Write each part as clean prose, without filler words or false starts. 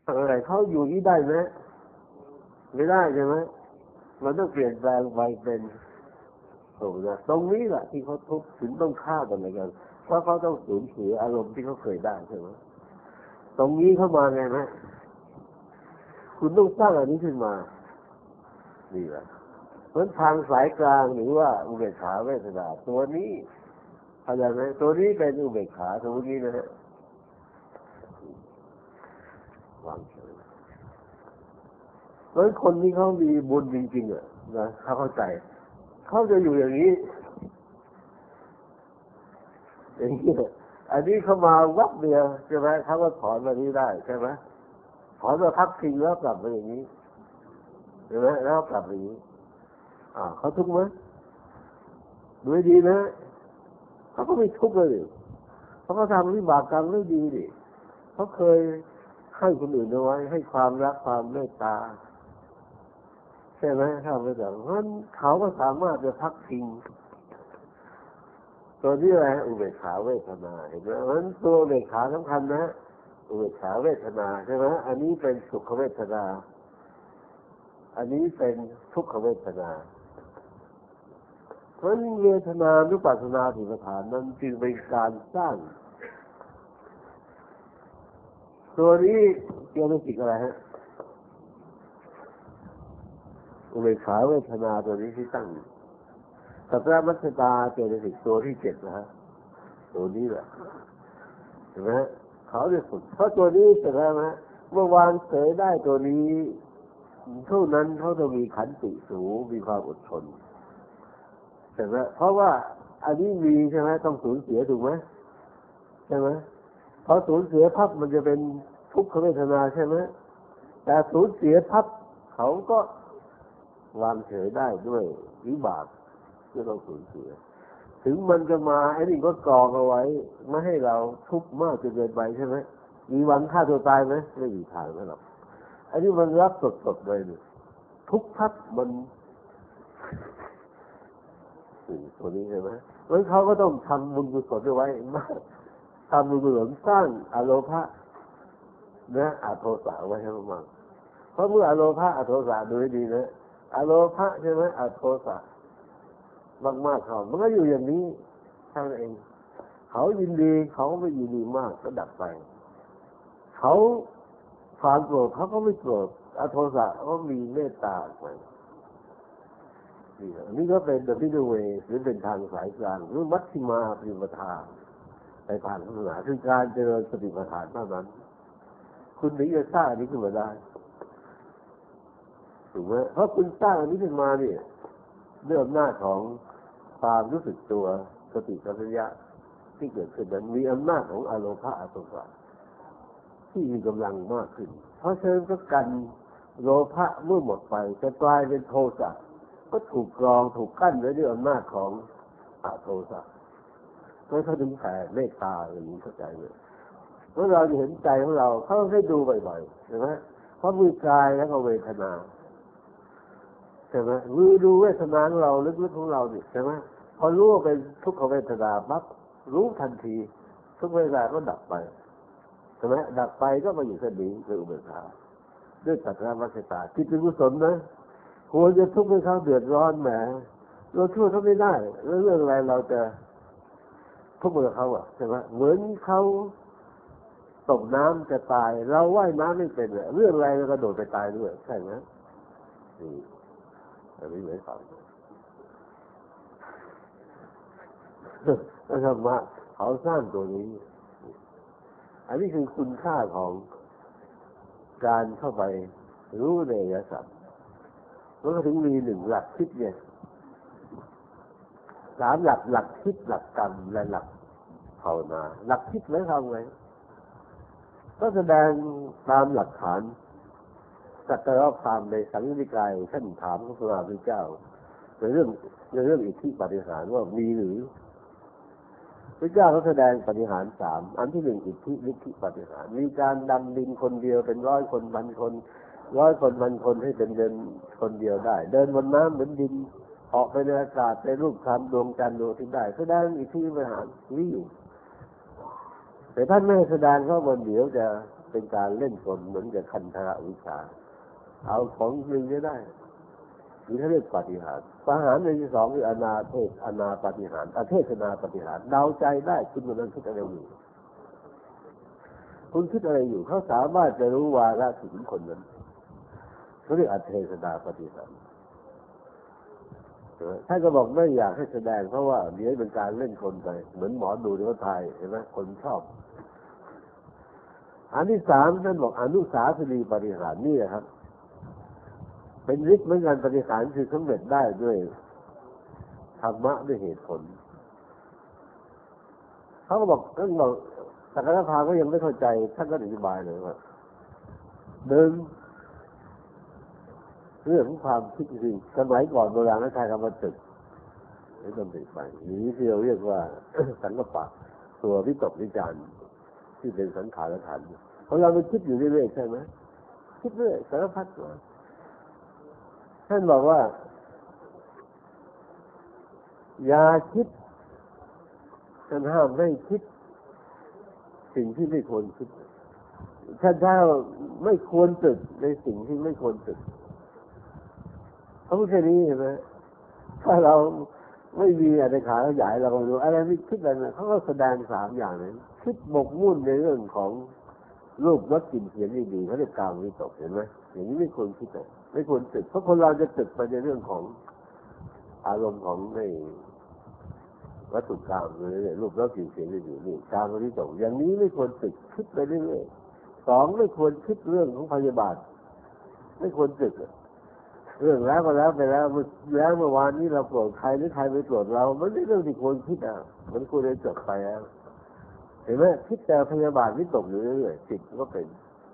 อะไรเขาอยู่นี้ได้ไหมไม่ได้ใช่ไหมมันต้องเปลี่ยนแปลงไปเป็นโอ้โหตรงนี้แหละที่เขาทุกข์ถึงต้องฆ่ากันอะไรกันเพราะเขาต้องสูญเสียอารมณ์ที่เขาเคยได้ใช่ไหมตรงนี้เข้ามาไงไหมคุณต้องสร้างอันนี้ขึ้นมานี่แหละเพราะทางสายกลางหรือว่าอุเบกขาเวทนาตัวนี้เข้าใจไหมตัวนี้เป็นอุเบกขาตรงนี้นะฮะวางเฉยเพราะคนที่เขามีบุญจริงๆอ่ะนะเขาเข้าใจเขาจะอยู่อย่างนี้อย่างนี้อันนี้เขามาวัดเดียวใช่ไหมเขาก็ถอนมานี้ได้ใช่ไหมถอนมาพักทิ้งแล้วกลับมาอย่างนี้ใช่ไหมแล้วกลับมาอย่างนี้เขาทุกข์ไหมดูดีนะเขาก็ไม่ทุกข์เลยเขาก็ทำวิบากกรรมได้ดีดิเขาเคยให้คนอื่นเอาไว้ให้ความรักความเมตตาใช่ไหมถ้าไม่แต่เพราะเขาก็สามารถจะพักทิ้งตัวนี้อะไรอุเบกขาเวทนาเห็นไหมเพราะฉะนั้นตัวอุเบกขาสำคัญนะอุเบกขาเวทนาใช่ไหมอันนี้เป็นสุขเวทนาอันนี้เป็นทุกขเวทนาเพราะเวทนานุปัสสนาสติปัฏฐานนั้นจึงเป็นการสร้างตัวนี้เกี่ยวกับสิ่งอะไรฮะอุเบกขาเวทนาตัวนี้ที่ตั้งสัพพะมัสสตาเกี่ยวกับสิ่งตัวที่7นะฮะตัวนี้แหละเห็นไหมเขาจะฝึกเพราะตัวนี้เสร็จแล้วนะเมื่อวางเสยได้ตัวนี้เท่านั้นเขาจะมีขันติสูงมีความอดทนใช่ไหมเพราะว่าอันนี้มีใช่ไหมต้องสูญเสียถูกไหมใช่ไหมพอสูญเสียพับมันจะเป็นทุกขเวทนาใช่ไหมแต่สูญเสียพับเขาก็วางเฉยได้ด้วยวิบากที่เราสูญเสียถึงมันจะมาไอ้นี่ก็กรองเอาไว้ไม่ให้เราทุกข์มากจนเกินไปใช่ไหมมีวันฆ่าตัวตายไหมไม่มีทางนั่นหรอกอันนี้มันรับสดๆเลยทุกพับมันตัวนี้ใช่ไหมเพราะเขาก็ต้องทำบุญกุศลไว้มากทำบุญกุศลสร้างอโลภะนะอโทสะไว้ให้มากเพราะเมื่ออโลภะอโทสะดูให้ดีนะอโลภะใช่ไหมอโทสะมากๆเขามันก็อยู่อย่างนี้เท่านั้นเองเขายินดีเขาไม่ยินดีมากก็ดับไปเขาความโกรธเขาก็ไม่โกรธอโทสะเขามีเมตตาไปนี่ก็เป็นแบบที่ดูเวหรือเป็นทางสายกลางหรือมัชฌิมาปฏิปทาในทางศาสนาคือการเจริญสติปัฏฐานเท่านั้นคุณถึงจะสร้างอันนี้ขึ้นมาได้ถูกไหมเพราะคุณสร้างอันนี้ขึ้นมาเนี่ยด้วยอำนาจของความรู้สึกตัวสติสัมปชัญญะที่เกิดขึ้นนั้นมีอำนาจของอโลภะอโทสะที่มีกำลังมากขึ้นเพราะฉะนั้นก็กันโลภะเมื่อหมดไปจะกลายเป็นโทสะก็ถูกกรองถูกกั้นไว้ด้วยอำนาจของอโทสะไม่เขาถึงแผ่เมตตาอย่างนี้เข้าใจไหมเมื่อเราเห็นใจของเราเขาให้ดูบ่อยๆใช่ไหมเพราะมือกายแล้วก็เวทนาใช่ไหมมือดูเวทนาของเราลึกๆของเราดิใช่ไหมพอรู้ว่าเป็นทุกขเวทนาปั๊บรู้ทันทีทุกเวทนาก็ดับไปใช่ไหมดับไปก็มาอยู่แค่นี้คืออุเบกขาด้วยสัจจะมัชฌิตาคิดเป็นกุศลนะควรจะทุกข์ให้เขาเดือดร้อนแหมเราช่วยเขาไม่ได้แล้วเรื่องอะไรเราจะทุกข์กับเขาอ่ะใช่ไหมเหมือนเขาตกน้ำจะตายเราว่ายน้ำไม่เป็นเรื่องอะไรเรากระโดดไปตายด้วยใช่ไหมอันนี้ไม่ฟังธรรมะเขาสร้างตัวนี้อันนี้คือคุณค่าของการเข้าไปรู้ในอริยสัจมันก็ถึงมี1หลักคิดเนี่ย3หลักคิดหลักกรรมและหลักภาวนาหลักคิดไม่ทำไงก็แสดงตามหลักฐานสัจธรรมในสังฆนิกายท่านถามพระพุทธเจ้าในเรื่องอิทธิปาฏิหาริย์ว่ามีหรือพระเจ้าเขาแสดงปาฏิหาริย์3อันที่1อิทธิฤทธิปาฏิหาริย์มีการดำดินคนเดียวเป็น100 คนพันคน100 คนพันคนให้เป็นเดินคนเดียวได้เดินบนน้ำเหมือนดินออกไปในอากาศในรูปธรรมดวงจันทร์ดวงอาทิตย์ได้แสดงอิทธิปาฏิหาริย์มีอยู่แต่ท่านไม่แสดงเพราะวันเดี๋ยวจะเป็นการเล่นกลเหมือนกับคันธะวิชาเอาของจริงได้หรือเขาเรียกปาฏิหาริย์ปาฏิหาริย์ในที่สองคืออนาปาฏิหาริย์อเทศนาปาฏิหาริย์เดาใจได้คุณวันนั้นคิดอะไรอยู่คุณคิดอะไรอยู่เขาสามารถจะรู้วาระถึงคนนั้นเขาเรียกอเทศนาปาฏิหาริย์ท่านก็บอกไม่อยากให้แสดงเพราะว่าเดี๋ยวเป็นการเล่นคนไปเหมือนหมอดูที่เขาทายเห็นไหมคนชอบอันที่สามท่านบอกอนุสาสนีปาฏิหาริย์นี่แหละครับเป็นฤทธิ์เหมือนกันปาฏิหาริย์คือสำเร็จได้ด้วยธรรมะด้วยเหตุผลเขาก็บอกสักการะพาก็ยังไม่เข้าใจท่านก็อธิบายเลยว่าหนึ่งเรื่องของความคิดจริงสมัยก่อนโบราณนักใช้คำว่าตึกไม่ต้องติดไปนี้ที่เราเรียกว่าสังกปะตัววิตกวิจารณ์ที่เป็นสังขารขันธ์เพราะเราไปคิดอยู่เรื่อยๆใช่ไหมคิดเรื่อยสารพัดตัวท่านบอกว่าอย่าคิดท่านห้ามไม่คิดสิ่งที่ไม่ควรคิดท่านถ้าไม่ควรตึกในสิ่งที่ไม่ควรตึกเขาพูดแค่นี้เห็นไหมถ้าเราไม่มีอะไรขาขยายเราก็ดูอะไรไม่คิดอะไรนะเขาก็แสดงสามอย่างเลยคิดหมกมุ่นในเรื่องของรูปรสกลิ่นเสียงดีๆเขาเรียกกามวิตกเห็นไหมอย่างนี้ไม่ควรคิดเลยไม่ควรตึกเพราะคนเราจะตึกไปในเรื่องของอารมณ์ของในวัตถุกรรมหรือรูปรสกลิ่นเสียงดีๆนี่กามวิตกอย่างนี้ไม่ควรตึกคิดไปเรื่อยๆสองไม่ควรคิดเรื่องของพยาบาทไม่ควรตึกเรื่องแล้วก็แล้วไปแล้วเมื่อวานนี้เราโกรธใครหรือใครไปโกรธเรามันไม่เรื่องที่ควรคิดมันควรจะจบไปแล้วเห็นไหมคิดแต่พยาบาทวิตกอยู่เรื่อยๆจิตก็เป็น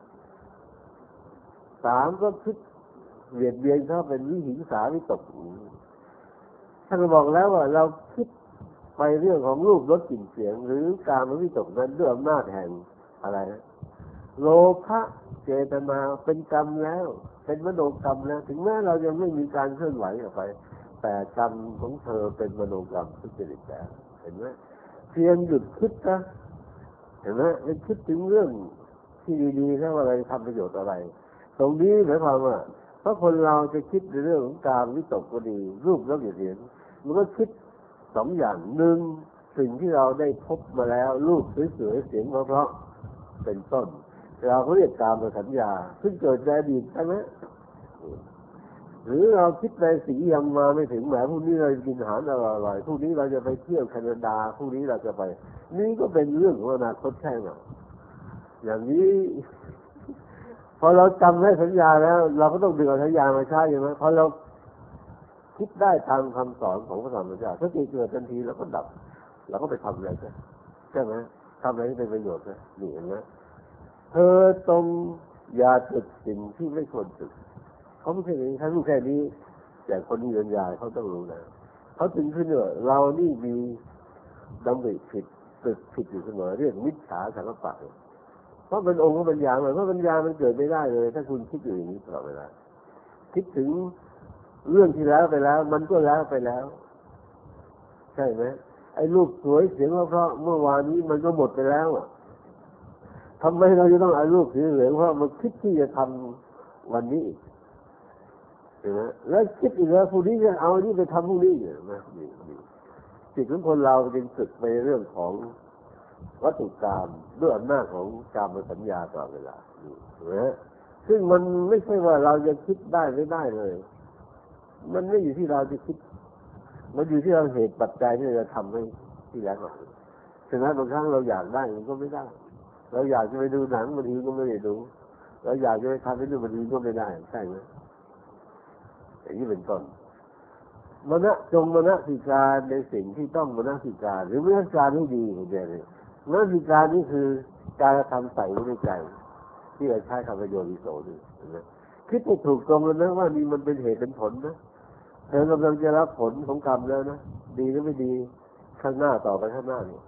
สามก็คิดเบียดเบียนเขาเป็นวิหิงสาวิตกท่านบอกแล้วว่าเราคิดไปเรื่องของรูปรสกลิ่นเสียงหรือการวิตกนั้นด้วยอำนาจแห่งอะไรนะโลภะเจตนาเป็นกรรมแล้วเป็นมโนกรรมแล้วถึงแม้เรายังไม่มีการเคลื่อนไหวออกไปแต่กรรมของเธอเป็นมโนกรรมทุจริตแล้วเห็นไหมเพียงหยุดคิดนะเห็นไหมไม่คิดถึงเรื่องที่ดีๆแล้วอะไรทำประโยชน์อะไรตรงนี้หมายความว่าเพราะคนเราจะคิดในเรื่องของการวิตกก็ดีรูปแล้วอย่างเดียวมันก็คิดสองอย่างหนึ่งสิ่งที่เราได้พบมาแล้วรูปสวยๆเสียงเพราะๆเป็นต้นเราเรียกกามสัญญาซึ่งเกิดในอดีตใช่ไหมหรือเราคิดในสิ่งที่ยังมาไม่ถึงแหมพรุ่งนี้เราจะกินอาหารอร่อยๆพรุ่งนี้เราจะไปเที่ยวแคนาดาพรุ่งนี้เราจะไปนี่ก็เป็นเรื่องของอนาคตใช่ไหมอย่างนี้พอเราจำได้สัญญาแล้วเราก็ต้องดึงเอาสัญญามาใช้ใช่ไหมพอเราคิดได้ตามคำสอนของพระธรรมเจ้าถ้าเกิดทันทีเราก็ดับเราก็ไปทำอะไรใช่ไหมทำอะไรที่เป็นประโยชน์นะนี่เห็นไหมเธอตรงอย่าตึกสิ่งที่ไม่ควรตึกเขาไม่ใช่แค่รู้แค่นี้แต่คนที่เรียนยาเขาต้องรู้นะเขาถึงขึ้นว่าเรานี่มีดำริผิดตึกผิดอยู่เสมอเรื่องมิจฉาสังกปะเพราะเป็นองค์ของปัญญาเพราะปัญญามันเกิดไม่ได้เลยถ้าคุณคิดอยู่อย่างนี้ตลอดเวลาคิดถึงเรื่องที่แล้วไปแล้วมันก็แล้วไปแล้วใช่ไหมไอ้รูปสวยเสียงเพราะเมื่อวานนี้มันก็หมดไปแล้วทำไมเราจะต้องเอารูปสีเหลืองเพราะมันคิดที่จะทำวันนี้เห็นไหมแล้วคิดอีกแล้วพรุ่งนี้จะเอานี่ไปทำพรุ่งนี้เนี่ยนะจิตของคนเราจึงสึกไปเรื่องของวัตถุกรรมด้วยอำนาจของกามสัญญาตลอดเวลาเห็นไหมซึ่งมันไม่ใช่ว่าเราจะคิดได้ไม่ได้เลยมันไม่อยู่ที่เราจะคิดมันอยู่ที่เราเหตุปัจจัยที่เราทำให้ที่แล้วฉะนั้นบางครั้งเราอยากได้มันก็ไม่ได้เราอยากจะไปดูหนังบางทีก็ไม่ได้ดูเราอยากจะไปทำให้ดูบางทีก็ไม่ได้ใช่ไหมอย่างนี้เป็นต้นมณสิการในสิ่งที่ต้องมณสิการหรือมณสิการให้ดีของเด็กเนี่ยมณสิการนี่คือการทำใส่ไว้ในใจที่เราใช้คำว่าโยนิโสนี่นะคิดให้ถูกตรงแล้วนะว่านี่มันเป็นเหตุเป็นผลนะเธอกำลังจะรับผลของกรรมแล้วนะดีหรือไม่ดีข้างหน้าต่อไปข้างหน้านี่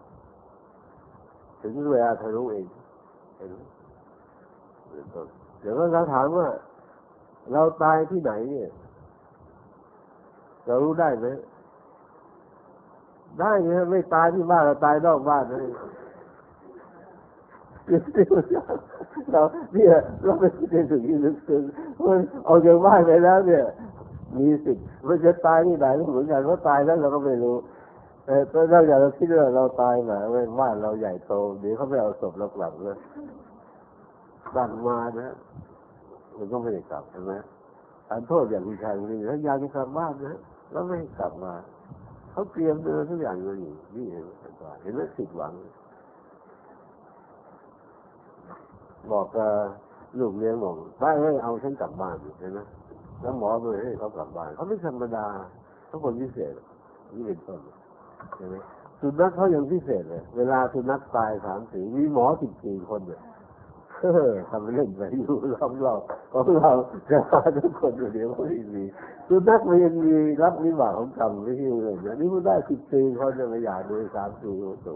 ถึงเวลาเธอรู้เองเดี๋ยวเราถามว่าเราตายที่ไหนเนี่ยเรารู้ได้ไหมได้เนี่ยไม่ตายที่บ้านเราตายนอกบ้านเลยเราเนี่ยเราไม่ได้ถึงที่ลึกซึ้งมันออกจากบ้านไปแล้วเนี่ยมีสิทธิ์มันจะตายที่ไหนก็เหมือนกันว่าตายแล้วเราก็ไม่รู้แต่เราอยากจะคิดว่าเราตายมาบ้านเราใหญ่โตเดี๋ยวเขาไม่เอาศพเรากลับเลยสั่งมานะมันก็ไม่ได้กลับใช่ไหมอันโทษอย่างผู้ชายคนนี้ถ้าอยากจะกลับบ้านนะแล้วไม่กลับมาเขาเตรียมเดินทุกอย่างเลยนี่เห็นไหมผิดหวังบอกลูกเลี้ยงบอกได้ให้เอาฉันกลับบ้านเห็นไหมแล้วหมอเลยให้เขากลับบ้านเขาไม่ธรรมดาเขาคนพิเศษนี่เป็นต้นใช่ไหมสุนัขเขายังพิเศษเลยเวลาสุนัขตาย3-4มีหมอ14 คนเนี่ยทำเล่นไปอยู่ของเราจะมาทุกคนเดี๋ยวไม่มีสุนัขมันยังมีรับนิบาตของกรรมไม่ใช่เลยเนี่ยนี่มันได้14 คนจะไม่อยากดู3-4 คนส่ง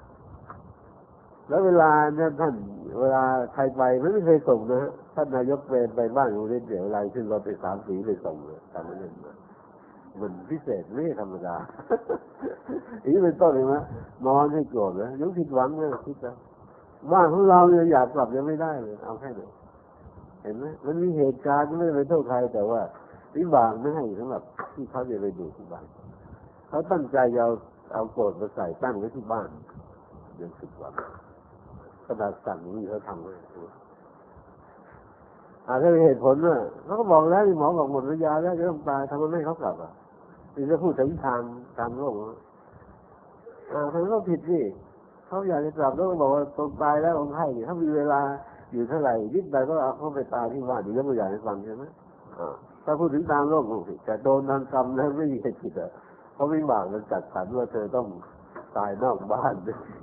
แล้วเวลาเนี่ยท่านเวลาใครไปไม่เคยส่งนะฮะท่านนายกไปบ้านอยู่เรื่อยๆอะไรขึ้นรถไป3-4ไปส่งเลยทำเล่นมามันพิเศษไม่ธรรมดาอีกเป็นต้นเลยนะนอนให้โกรธนะยังผิดหวังเลยคิดแล้วบ้านของเราเนี่ยอยากกลับยังไม่ได้เลยเอาแค่ไหนเห็นไหมมันมีเหตุการณ์ไม่ไปโทษใครแต่ว่าวิบากไม่ให้สำหรับที่เขาจะไปดูที่บ้านเขาตั้งใจเอาโกรธมาใส่ตั้งไว้ที่บ้านยังผิดหวังขนาดสั่งนี่เขาทำเลยถ้ามีเหตุผลน่ะเขาก็บอกแล้วหมอบอกหมดยาแล้วจะต้องตายทำไมไม่เขากลับอ่ะนี่จะพูดถึงทางโลกทางโลกผิดสิเขาอยากจะกลับแล้วก็บอกว่าตรงตายแล้วองค์ให้ถ้ามีเวลาอยู่เท่าไหร่นิดใดก็เอาเขาไปตายที่บ้านดีแล้วไม่อยากให้ฟังใช่ไหมถ้าพูดถึงทางโลกผิดแต่โดนทางกรรมแล้วไม่มีเหตุผิดอ่ะเขาไม่บากมันจัดสรรว่าเธอต้องตายนอกบ้าน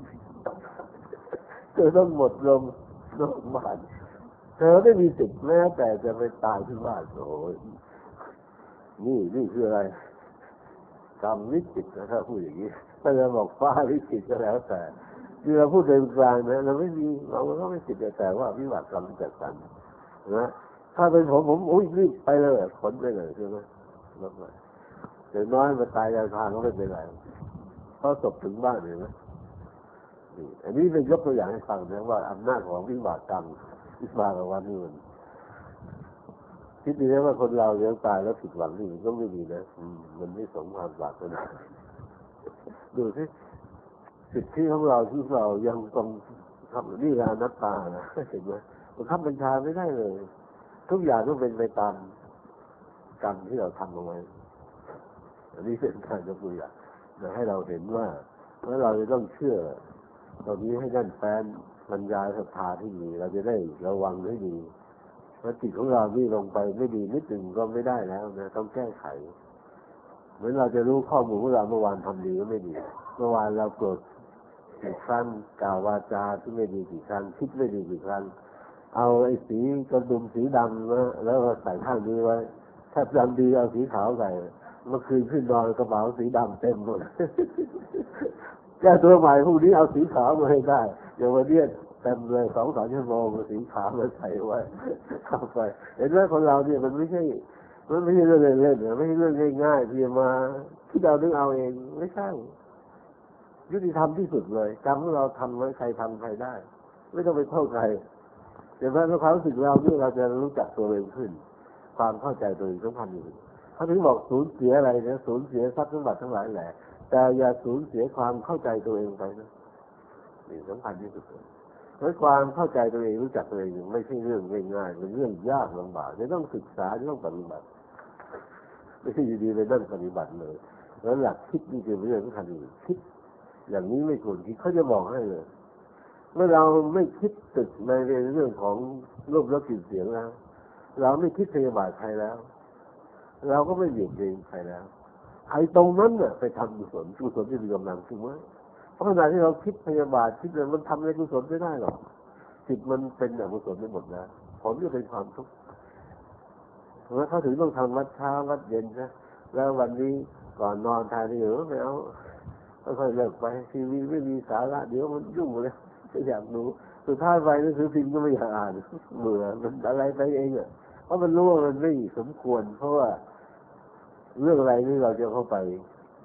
เธอต้องหมดลมนอกบ้านเธอไม่มีสิทธิ์แม้แต่จะไปตายที่บ้านโอ้ยนี่คืออะไรกรรมวิจิตรนะครับพูดอย่างนี้ถ้าจะบอกฟ้าวิจิตรก็แล้วแต่ที่เราพูดเป็นกลางนะเราไม่มีเราก็ไม่ติดแต่ว่าวิบากกรรมจัดสรรนะถ้าเป็นผมรีบไปเลยขนไปเลยใช่ไหมรถไปเดี๋ยวน้อยมาตายในทางก็ไม่เป็นไรเพราะศพถึงบ้านเลยนะอันนี้เป็นยกตัวอย่างให้ฟังนะว่าอำนาจของวิบากกรรมวิบากกับวันนี้มันคิดดีนะว่าคนเราเลี้ยงตายแล้วผิดหวังนี่มันก็ไม่ดีนะมันไม่สมความปรารถนาดูสิสิทธิของเราที่เรายังต้องทำนี่คืออนัตตานะเห็นไหมบังคับบัญชาไม่ได้เลยทุกอย่างต้องเป็นไปตามกรรมที่เราทำเอาไว้อันนี้เป็นการยกตัวอย่างให้เราเห็นว่าเราจะต้องเชื่อตรงนี้ให้แน่นแฟ้นปัญญาศรัทธาที่มีเราจะได้ระวังให้ดีเพราะจิตของเราที่ลงไปไม่ดีนิดหนึ่งก็ไม่ได้แล้วนะต้องแก้ไขเหมือนเราจะรู้ข้อมูลว่าเราเมื่อวานทำดีก็ไม่ดีเมื่อวานเราโกรธกี่ครั้งกล่าววาจาที่ไม่ดีกี่ครั้งคิดไม่ดีกี่ครั้งเอาไอ้สีกระดุมสีดำนะแล้วใส่ข้างนี้ไว้ถ้าดำดีเอาสีขาวใส่เมื่อคืนขึ้นนอนกระเป๋าสีดำเต็มหมดแก้ตัวใหม่พรุ่งนี้เอาสีขาวมาให้ได้อย่างวันนี้เต็มเลย2-3 ชั่วโมงสีขาวมาใส่ไว้เข้าไปเห็นไหมคนเราเนี่ยมันไม่ใช่เรื่องเล่นๆไม่ใช่เรื่องง่ายๆที่จะมาที่เราต้องเอาเองไม่ใช่ยุติธรรมที่สุดเลยกรรมที่เราทำไว้ใครทำใครได้ไม่ต้องไปโทษใครแต่ว่าความรู้สึกเราเนี่ยเราจะรู้จักตัวเองขึ้นความเข้าใจตัวเองสำคัญอยู่เขาถึงบอกสูญเสียอะไรเนี่ยสูญเสียทรัพย์สมบัติทั้งหลายแหละแต่อย่าสูญเสียความเข้าใจตัวเองไปนะนี่สำคัญที่สุดเพราะความเข้าใจตัวเองรู้จักตัวเองไม่ใช่เรื่องง่ายๆเป็นเรื่องยากลำบากจะต้องศึกษาจะต้องปฏิบัติไม่ใช่ดีๆไปนั่งปฏิบัติเลยแล้วหลักคิดนี่คือเรื่องสำคัญอยู่คิดอย่างนี้ไม่ควรคิดเขาจะบอกให้เลยเมื่อเราไม่คิดตึกในเรื่องของรูปรสกลิ่นเสียงแล้วเราไม่คิดพยาบาทใครแล้วเราก็ไม่เบียดเบียนใครแล้วไอ้ตรงนั้นเนี่ยไปทำกุศลที่มีกำลังถูกไหมเพราะขณะที่เราคิดพยาบาทคิดอะไรมันทำในกุศลไม่ได้หรอกจิตมันเป็นอกุศลไปหมดแล้วผลก็เป็นความทุกข์เพราะเขาถึงต้องทำวัดเช้าวัดเย็นนะแล้ววันนี้ก่อนนอนทานที่เหลือไม่เอาค่อยๆเลิกไปทีวีไม่มีสาระเดี๋ยวมันยุ่งเลยไม่อยากดูสุดท้ายไปหนังสือพิมพ์ก็ไม่อยากอ่านเบื่อมันอะไรไปเองอ่ะเพราะมันรู้ว่ามันไม่สมควรเพราะว่าเรื่องอะไรนี่เราจะเข้าไป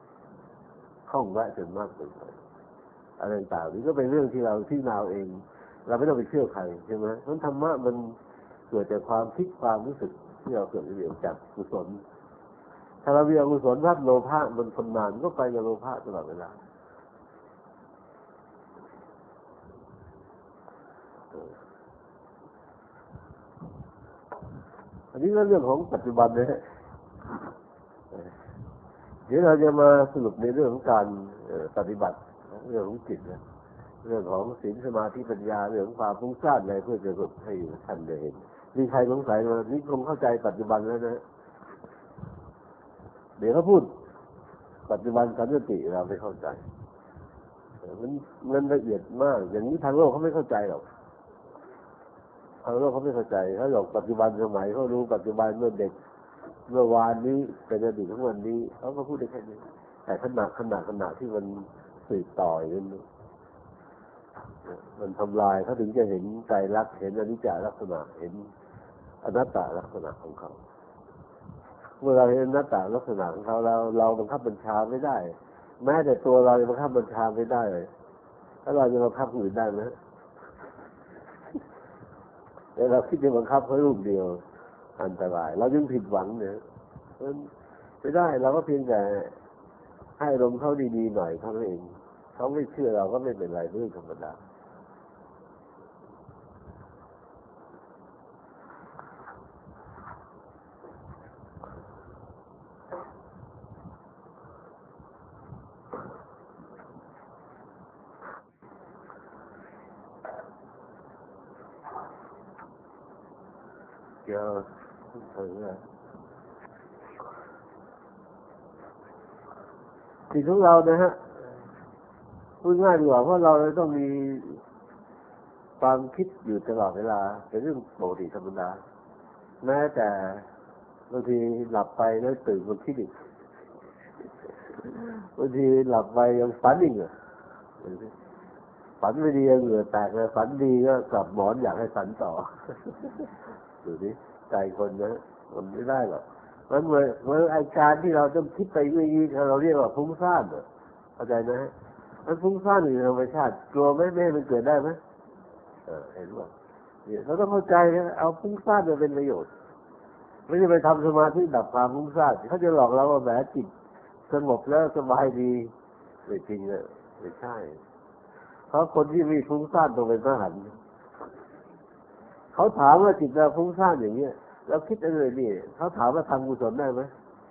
ข้องแวะจนมากเกินไปอะไรต่างๆนี่ก็เป็นเรื่องที่เราที่นาวเองเราไม่ต้องไปเชื่อใครใช่ไหมเพราะธรรมะมันเกิดจากความคิดความรู้สึกที่เราเกิดขึ้นจากกุศลถ้าเรามีอกุศลพัดโลภะมันทำนานก็ไปกับโลภะตลอดเวลาอันนี้ก็เรื่องของปัจจุบันนะฮะเดี๋ยวเราจะมาสรุปในเรื่องของการปฏิบัติเรื่องของจิตนะเรื่องของศีลสมาธิปัญญาเรื่องความฟุ้งซ่านอะไรเพื่อจะสรุปให้ท่านได้เห็นมีใครสงสัยมานี่คงเข้าใจปัจจุบันแล้วนะเดี๋ยวเขาพูดปัจจุบันสันติเราไม่เข้าใจมันละเอียดมากอย่างนี้ทางโลกเขาไม่เข้าใจหรอกทางโลกเขาไม่เข้าใจเขาหลอกปัจจุบันสมัยเขารู้ปัจจุบันเมื่อเด็กเมื่อวานนี้เป็นอดีตของวันนี้เขาก็พูดได้แค่นี้แต่ขณะที่มันสืบต่ออย่างนี้มันทำลายเขาถึงจะเห็นไตรลักษณ์เห็นอนิจจลักษณะเห็นอนัตตลักษณะของเขาเมื่อเราเห็นอนัตตลักษณะของเขาเราบังคับบัญชาไม่ได้แม้แต่ตัวเราบังคับบัญชาไม่ได้เลยถ้าเราจะบังคับคนอื่นได้ไหมแต่เราคิดจะบังคับเขาลูกเดียวอันตรายเราจึงผิดหวังเนี่ยไม่ได้เราก็เพียงแต่ให้อารมณ์เขาดีๆหน่อยเท่านั้นเองเขาไม่เชื่อเราก็ไม่เป็นไรเรื่องธรรมดาเกี่ยวถึงจิตของเรานะฮะพูดง่ายดีกว่าเพราะเราต้องมีความคิดอยู่ตลอดเวลาเป็นเรื่องปกติธรรมดาแม้แต่บางทีหลับไปแล้วตื่นมาคิดอีกบางทีหลับไปยังฝันอีกอ่ะฝันไม่ดีเหงื่อแตกเลยฝันดีก็กลับหมอนอยากให้ฝันต่อดูดิใจคนนะมันไม่ได้หรอกมันเหมือนอาการที่เราต้องคิดไปเรื่อยๆเราเรียกว่าฟุ้งซ่านเข้าใจนะฮะมันฟุ้งซ่านอยู่ในธรรมชาติกลัวไม่ให้มันเกิดได้ไหมเห็นว่าเนี่ยเราต้องเข้าใจนะเอาฟุ้งซ่านมาเป็นประโยชน์ไม่ใช่ไปทำสมาธิดับความฟุ้งซ่านเขาจะหลอกเราว่าแหมจิตสงบแล้วสบายดีไม่จริงเลยไม่ใช่เพราะคนที่มีฟุ้งซ่านต้องเป็นพระอรหันต์เขาถามว่าจิตเราฟุ้งซ่านอย่างเงี้ยเราคิดอะไรนี่เขาถามว่าทำกุศลได้ไหม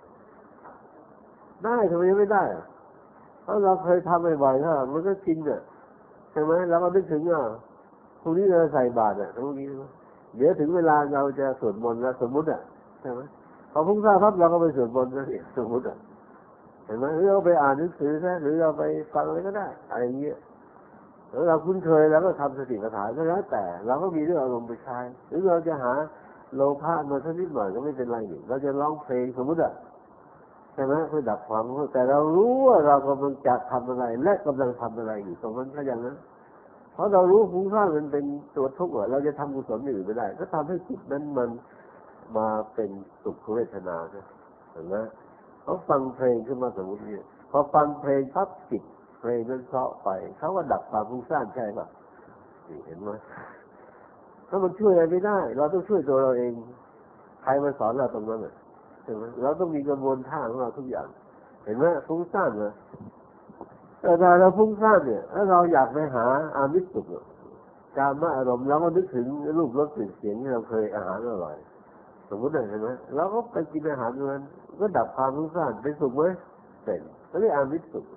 ได้ทำไมไม่ได้เพราะเราเคยทำบ่อยๆถ้ามันก็จริงเนี่ยใช่ไหมเราก็นึกถึงพรุ่งนี้เราใส่บาตรพรุ่งนี้เดี๋ยวถึงเวลาเราจะสวดมนต์แล้วสมมุติใช่ไหมพอฟุ้งซ่านปั๊บเราก็ไปสวดมนต์แล้วสมมุติเห็นไหมหรือเราไปอ่านหนังสือหรือเราไปฟังอะไรก็ได้อะไรอย่างเงี้ยแล้วเราคุ้นเคยแล้วก็ทำสติปัฏฐานก็แล้วแต่เราก็มีเรื่องอารมณ์ไปใช้หรือเราจะหาโลภะมาสักนิดหน่อยก็ไม่เป็นไรนี่เราจะร้องเพลงสมมุติใช่ไหมเพื่อดับความรู้แต่เรารู้ว่าเรากำลังจะทำอะไรและกำลังทำอะไรอยู่ตรงนั้นก็อย่างนั้นเพราะเรารู้ฟุ้งซ่านมันเป็นตัวทุกข์เราจะทำกุศลอื่นไม่ได้ก็ทำให้จิตนั้นมันมาเป็นสุขเวทนาเห็นไหมเขาฟังเพลงขึ้นมาสมมติเนี่ยพอฟังเพลงปั๊บจิตเพลงนั้นเพราะไปเขาก็ดับความฟุ้งซ่านใช่ป่ะเห็นไหมถ้ามันช่วยอะไรไม่ได้เราต้องช่วยตัวเราเองใครมาสอนเราตรงนั้นใช่ไหมเราต้องมีกระบวนท่าของเราทุกอย่างเห็นไหมฟุ้งซ่านเลยแต่ถ้าเราฟุ้งซ่านเนี่ยถ้าเราอยากไปหาอามิสสุขการมาอารมณ์เราก็นึกถึงรูปรสกลิ่นเสียงที่เราเคยอาหารอร่อยสมมติเห็นไหมเราก็ไปกินอาหารนั้นก็ดับความฟุ้งซ่านเป็นสุขไหมเป็นก็เรียกอามิสสุข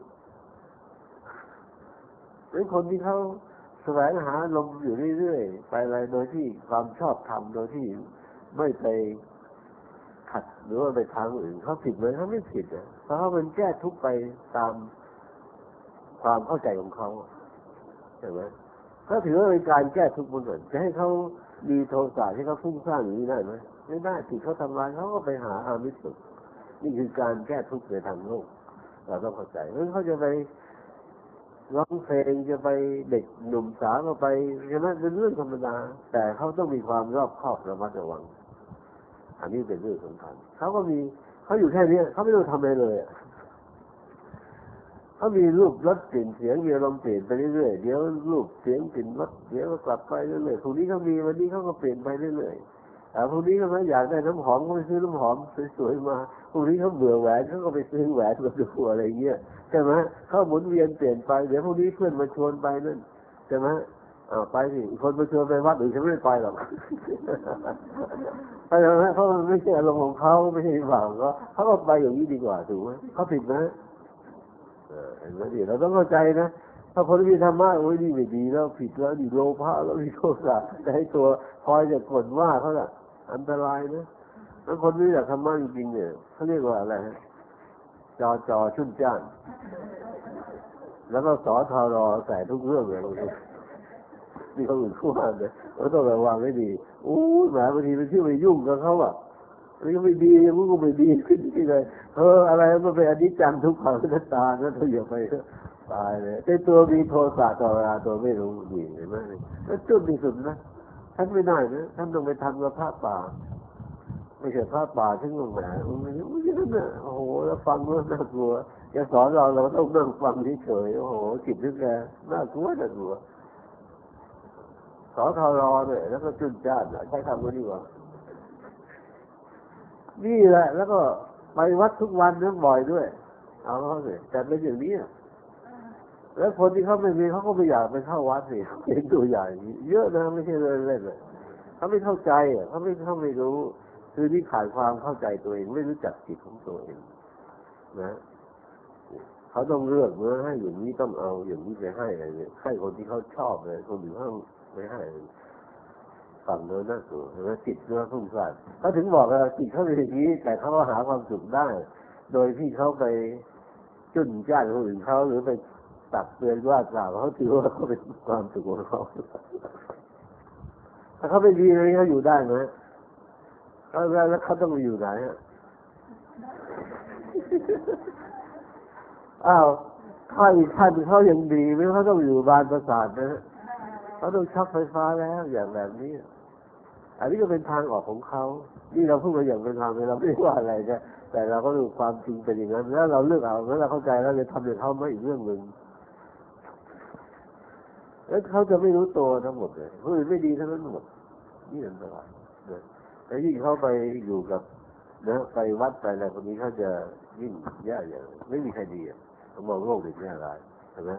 เป็นคนที่เขาแสวงหาลมอยู่เรื่อยๆไปอะไรโดยที่ความชอบธรรมโดยที่ไม่ไปขัดหรือว่าไปทางอื่นเขาผิดไหมเขาไม่ผิดนะเพราะเขาเป็นแก้ทุกข์ไปตามความเข้าใจของเขาใช่ไหมเขาถือว่าเป็นการแก้ทุกข์บนส่วนจะให้เขามีโทสะให้เขาฟุ้งซ่านอย่างนี้ได้ไหมไม่ได้จิตเขาทำลายเขาก็ไปหาอามิสสุขนี่คือการแก้ทุกข์ในทางโลกเราต้องเข้าใจเพราะเขาจะไปร้องเพลงจะไปเด็กหนุ่มสาวก็ไปใช่ไหมเป็นเรื่องธรรมดาแต่เขาต้องมีความรอบคอบระมัดระวังอันนี้เป็นเรื่องสำคัญเขาก็มีเขาอยู่แค่นี้เขาไม่ต้องทำอะไรเลยเขเขามีรูปรสกลิ่นเสียงมีอารมณ์เปลี่ยนไปเรื่อยๆเดี๋ยวรูปเสียงกลิ่นรสเดี๋ยวก็กลับไปเรื่อยๆพรุ่งนี้เขามีวันนี้เขาก็เปลี่ยนไปเรื่อยๆพรุ่งนี้เขาอยากได้น้ำหอมก็ไปซื้อน้ำหอมสวยๆมาพรุ่งนี้เขาเบื่อแหวนเขาก็ไปซื้อแหวนมาดูอะไรเงี้ยใช่ไหมเขาหมุนเวียนเปลี่ยนไปเดี๋ยวพรุ่งนี้เพื่อนมาชวนไปนั่นใช่ไหมไปสิคนมาชวนไปวัดอื่นฉันไม่ไปหรอกไปแล้วนะเขาไม่ใช่อารมณ์ของเขาไม่ใช่บ่าวเขาก็ไปอย่างนี้ดีกว่าถูกไหมเขาผิดนะเห็นไหมดิเราต้องเข้าใจนะถ้าคนที่มีธรรมะโอ้ยนี่ไม่ดีแล้วผิดแล้วดิโลภะแล้วมีโทสะจะให้ตัวคอยจะกดว่าเขาละอันตรายนะแล้วคนที่อยากธรรมะจริงๆเนี่ยเขาเรียกว่าอะไรฮะจอชุ่นจ้านแล้วก็สอทรอใส่ทุกเรื่องเลยนี่เขาอื่นคู่กันเลยเราต้องระวังให้ดีโอ้แหมบางทีมันชื่อไปยุ่งกับเขาอ่ะนี่ก็ไม่ดีมันก็ไม่ดีขึ้นที่เลยอะไรมันเป็นอนิจจังทุกขังอนัตตานะเราอย่าไปตายเลยแต่ตัวมีโทสะต่อเวลาตัวไม่รู้ดีเห็นไหมแล้วจุดที่สุดนะท่านไม่ได้นะท่านต้องไปทำกับพระป่าไม่ใช่พระป่าทั้งลงมาไม่ใช่นั่นน่ะโอ้โหแล้วฟังแล้วน่ากลัวจะสอนเราต้องนั่งฟังเฉยๆโอ้โหจิตนึกแกน่ากลัวสอทรอเลยแล้วก็จุนจ้านใช้คำว่าดีกว่านี่แหละแล้วก็ไปวัดทุกวันนะบ่อยด้วยเอาเขาสิแต่เป็นอย่างนี้แล้วคนที่เขาไม่มีเขาก็ไม่อยากไปเข้าวัดสิเห็นตัวอย่างเยอะนะไม่ใช่เล่นๆเลยเขาไม่เข้าใจเขาไม่รู้คือนี่ขาดความเข้าใจตัวเองไม่รู้จักจิตของตัวเองนะเขาต้องเลือกเมื่อให้อย่างนี้ต้องเอาอย่างนี้ไปให้อะไรเนี่ยให้คนที่เขาชอบเลยคนอื่นเขาไม่ให้ฝั่งโน้นน่ากลัวแล้วจิตเนื้อพุ่งซ่านเขาถึงบอกว่าจิตเขาเป็นอย่างนี้แต่เขาก็หาความสุขได้โดยที่เขาไปจุนจ้านคนอื่นเขาหรือไปตักเตือนว่ากล่าวเขาถือว่าเขาเป็นความสุขของเขาถ้าเขาไม่ดีอะไรเขาอยู่ได้ไหมแล้วเขาต้องไปอยู่ไหนฮะอ้าวข้าอีกท่านเขายังดีไม่เขาต้องอยู่บานประสาทนะเขาต้องชักไฟฟ้าแล้วอย่างแบบนี้อันนี้ก็เป็นทางออกของเขานี่เราพูดมาอย่างเป็นทางเราไม่ว่าอะไรนะแต่เราก็ดูความจริงเป็นอย่างนั้นแล้วเราเลือกเอาแล้วเราเข้าใจแล้วเลยทำอย่างเขาไม่อีกเรื่องหนึ่งแล้วเขาจะไม่รู้ตัวทั้งหมดเลยผู้อื่นไม่ดีทั้งนั้นหมดนี่อันตรายแล้วยิ่งเขาไปอยู่กับนะไปวัดไปอะไรคนนี้เขาจะยิ่งแย่อย่างไม่มีใครดีมองโลกเป็นแย่ร้ายเห็นไหม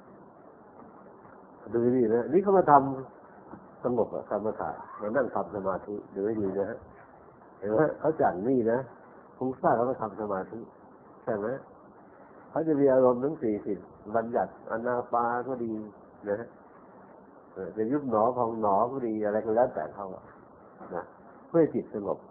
ดูดีนะนี่เขามาทำสงบกรรมฐานมานั่งทำสมาธิดูให้ดีนะฮะเห็นไหมเขาจัดนี่นะฟุ้งซ่านเขาก็ทำสมาธิใช่ไหมเขาจะมีอารมณ์ทั้ง40บัญญัติอนาปาก็ดีนะฮะจะยุบหนอพองหนอก็ดีอะไรก็แล้วแต่เขานะเพื่อจิตสงบ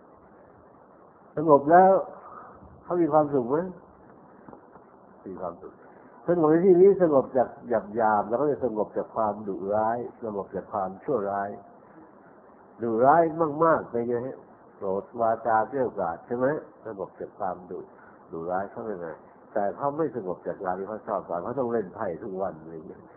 แล้วเขามีความสุขไหมมีความสุขสงบในที่นี้สงบจากหยาบแล้วก็จะสงบจากความดุร้ายสงบจากความชั่วร้ายดุร้ายมากๆไปไงฮะโกรธวาจาเกรี้ยวกราดใช่ไหมสงบจากความดุร้ายเขาเป็นไงแต่เขาไม่สงบจากงานที่เขาชอบเขาต้องเล่นไพ่ทุกวันอะไรอย่างเงี้ย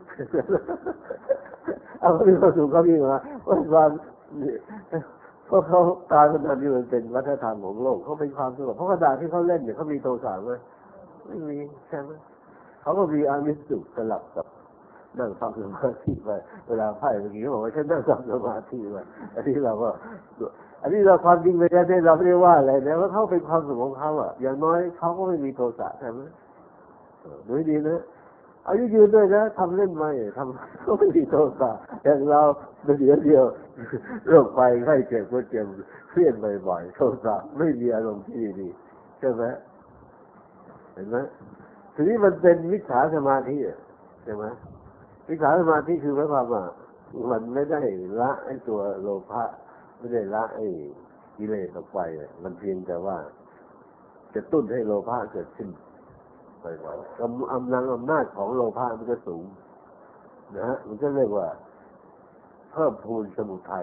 เอาเขามีความสุขเขามีมาว่าความเพราะเขาการพนันนี่มันเป็นวัฒนธรรมของโลกเขาเป็นความสงบเพราะกระดาษที่เขาเล่นเนี่ยเขามีโทสะไหมไม่มีใช่ไหมเขาก็มีอามิสุขสลับกับนั่งทำสมาธิไปเวลาไพ่เมื่อกี้เขาบอกว่าฉันนั่งทำสมาธิไปอันนี้เราความจริงไปแล้วเราไม่ได้ว่าอะไรนะว่าเขาเป็นความสุขของเขาอ่ะอย่างน้อยเขาก็ไม่มีโทสะใช่ไหมดูดีนะอายุยืนด้วยนะทำเล่นไหมทำก็ไม่มีโทสะอย่างเราเดียวโรคไฟไข้เจ็บปวดเจ็บเครียดบ่อยๆโทสะไม่มีอารมณ์ที่ดีใช่ไหมเห็นไหมทีนี้มันเป็นมิจฉาสมาธิใช่ไหมมิจฉาสมาธิคือหมายความว่ามันไม่ได้ละไอ้ตัวโลภะไม่ได้ละไอ้กิเลสออกไปมันเพียงแต่ว่าจะตุ้นให้โลภะเกิดขึ้นบ่อยๆอำนาจของโลภะมันก็สูงนะฮะมันก็เรียกว่าเพิ่มพูนสมุทัย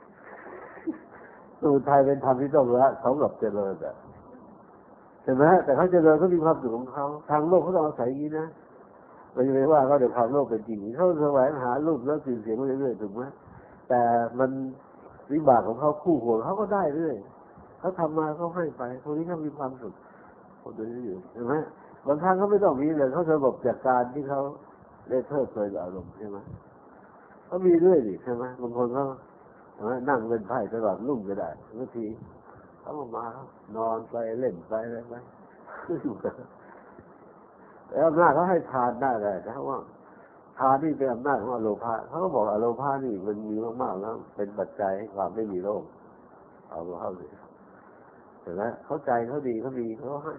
เป็นธรรมที่ต้องละเขากับเจริญใช่ไหมแต่เขาเจริญเขามีความสุขของเขาทางโลกเขาต้องอาศัยอย่างนี้นะไม่ใช่ว่าเขาเดี๋ยวความโลภเป็นจริงเขาแสวงหารูปแล้วเสียงเรื่อยๆถูกไหมแต่มันวิบากของเขาคู่หัวเขาก็ได้เรื่อยเขาทำมาเขาให้ไปคนนี้เขามีความสุขคนนี้อยู่ใช่ไหมบางครั้งเขาไม่ต้องมีเลยเขาสงบจากการที่เขาได้เพลิดเพลินอารมณ์ใช่ไหมเขามีด้วยดิใช่ไหมบางคนเขานั่งเล่นไพ่ตลอดรุ่งก็ได้บางทีเขามานอนไปเล่นไปอะไรไปแล้วอำนาจเขาให้ทานได้เลยนะว่าทานนี่เป็นอำนาจของอโลภะเขาก็บอกอโลภะนี่มันมีมากๆแล้วเป็นปัจจัยให้ความไม่มีโรคเอาเข้าเลยเห็นไหมเข้าใจเขาดีเขามีเขาให้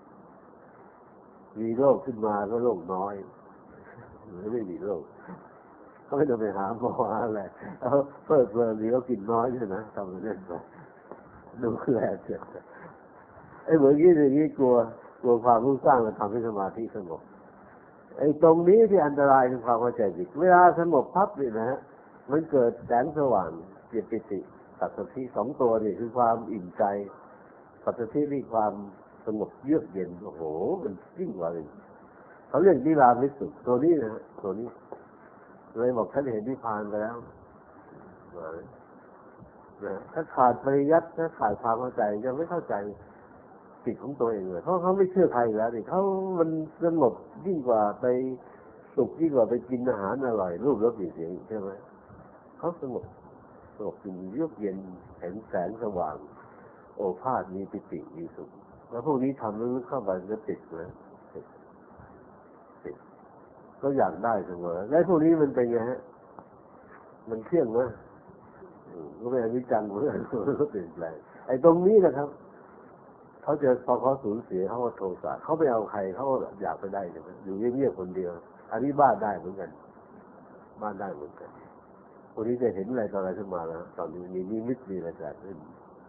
มีโรคขึ้นมาก็โรคน้อยไม่มีโรคเขาไม่ต้องไปหาหมออะไรเขาเพิ่มเติมดีเขากินน้อยใช่ไหมทำเล่นไปดูแลเจ็บไอ้เหมือนกี้อย่างนี้กลัวความรู้สร้างมันทำให้สมาธิสงบไอ้ตรงนี้ที่อันตรายคือความเข้าใจผิดเวลาสงบพับนี่นะฮะมันเกิดแสงสว่างปิติปัสสติสองตัวนี่คือความอิ่มใจปัสสตินี่ความสงบเยือกเย็นโอ้โหมันยิ่งกว่าเลยเขาเรียกนิรามิตสุขตัวนี้นะตัวนี้เลยบอกท่านเห็นนิพพานไปแล้วนะถ้าขาดปริยัติถ้าขาดความเข้าใจจะไม่เข้าใจจิตของตัวเองเลยเพราะเขาไม่เชื่อใครแล้วนี่เขามันสงบยิ่งกว่าไปสุขยิ่งกว่าไปกินอาหารอร่อยรูปรสเสียงใช่ไหมเขาสงบจริงเยือกเย็นเห็นแสงสว่างโอภาสมีปิติมีสุขแล้วพวกนี้ทำแล้วเข้าไปก็ติดนะติดก็อยากได้เสมอแล้วพวกนี้มันเป็นไงฮะมันเที่ยงไหมก็ไม่อนิจจังเหมือนกันก็เปลี่ยนแปลงไอ้ตรงนี้นะครับเขาจะพอเขาสูญเสียเขาก็โทสะเขาไม่เอาใครเขาอยากไปได้ใช่ไหมอยู่เงียบๆคนเดียวอันนี้บ้านได้เหมือนกันคนนี้จะเห็นอะไรต่ออะไรขึ้นมาแล้วตอนนี้มีนิมิตมีอะไรเกิดขึ้น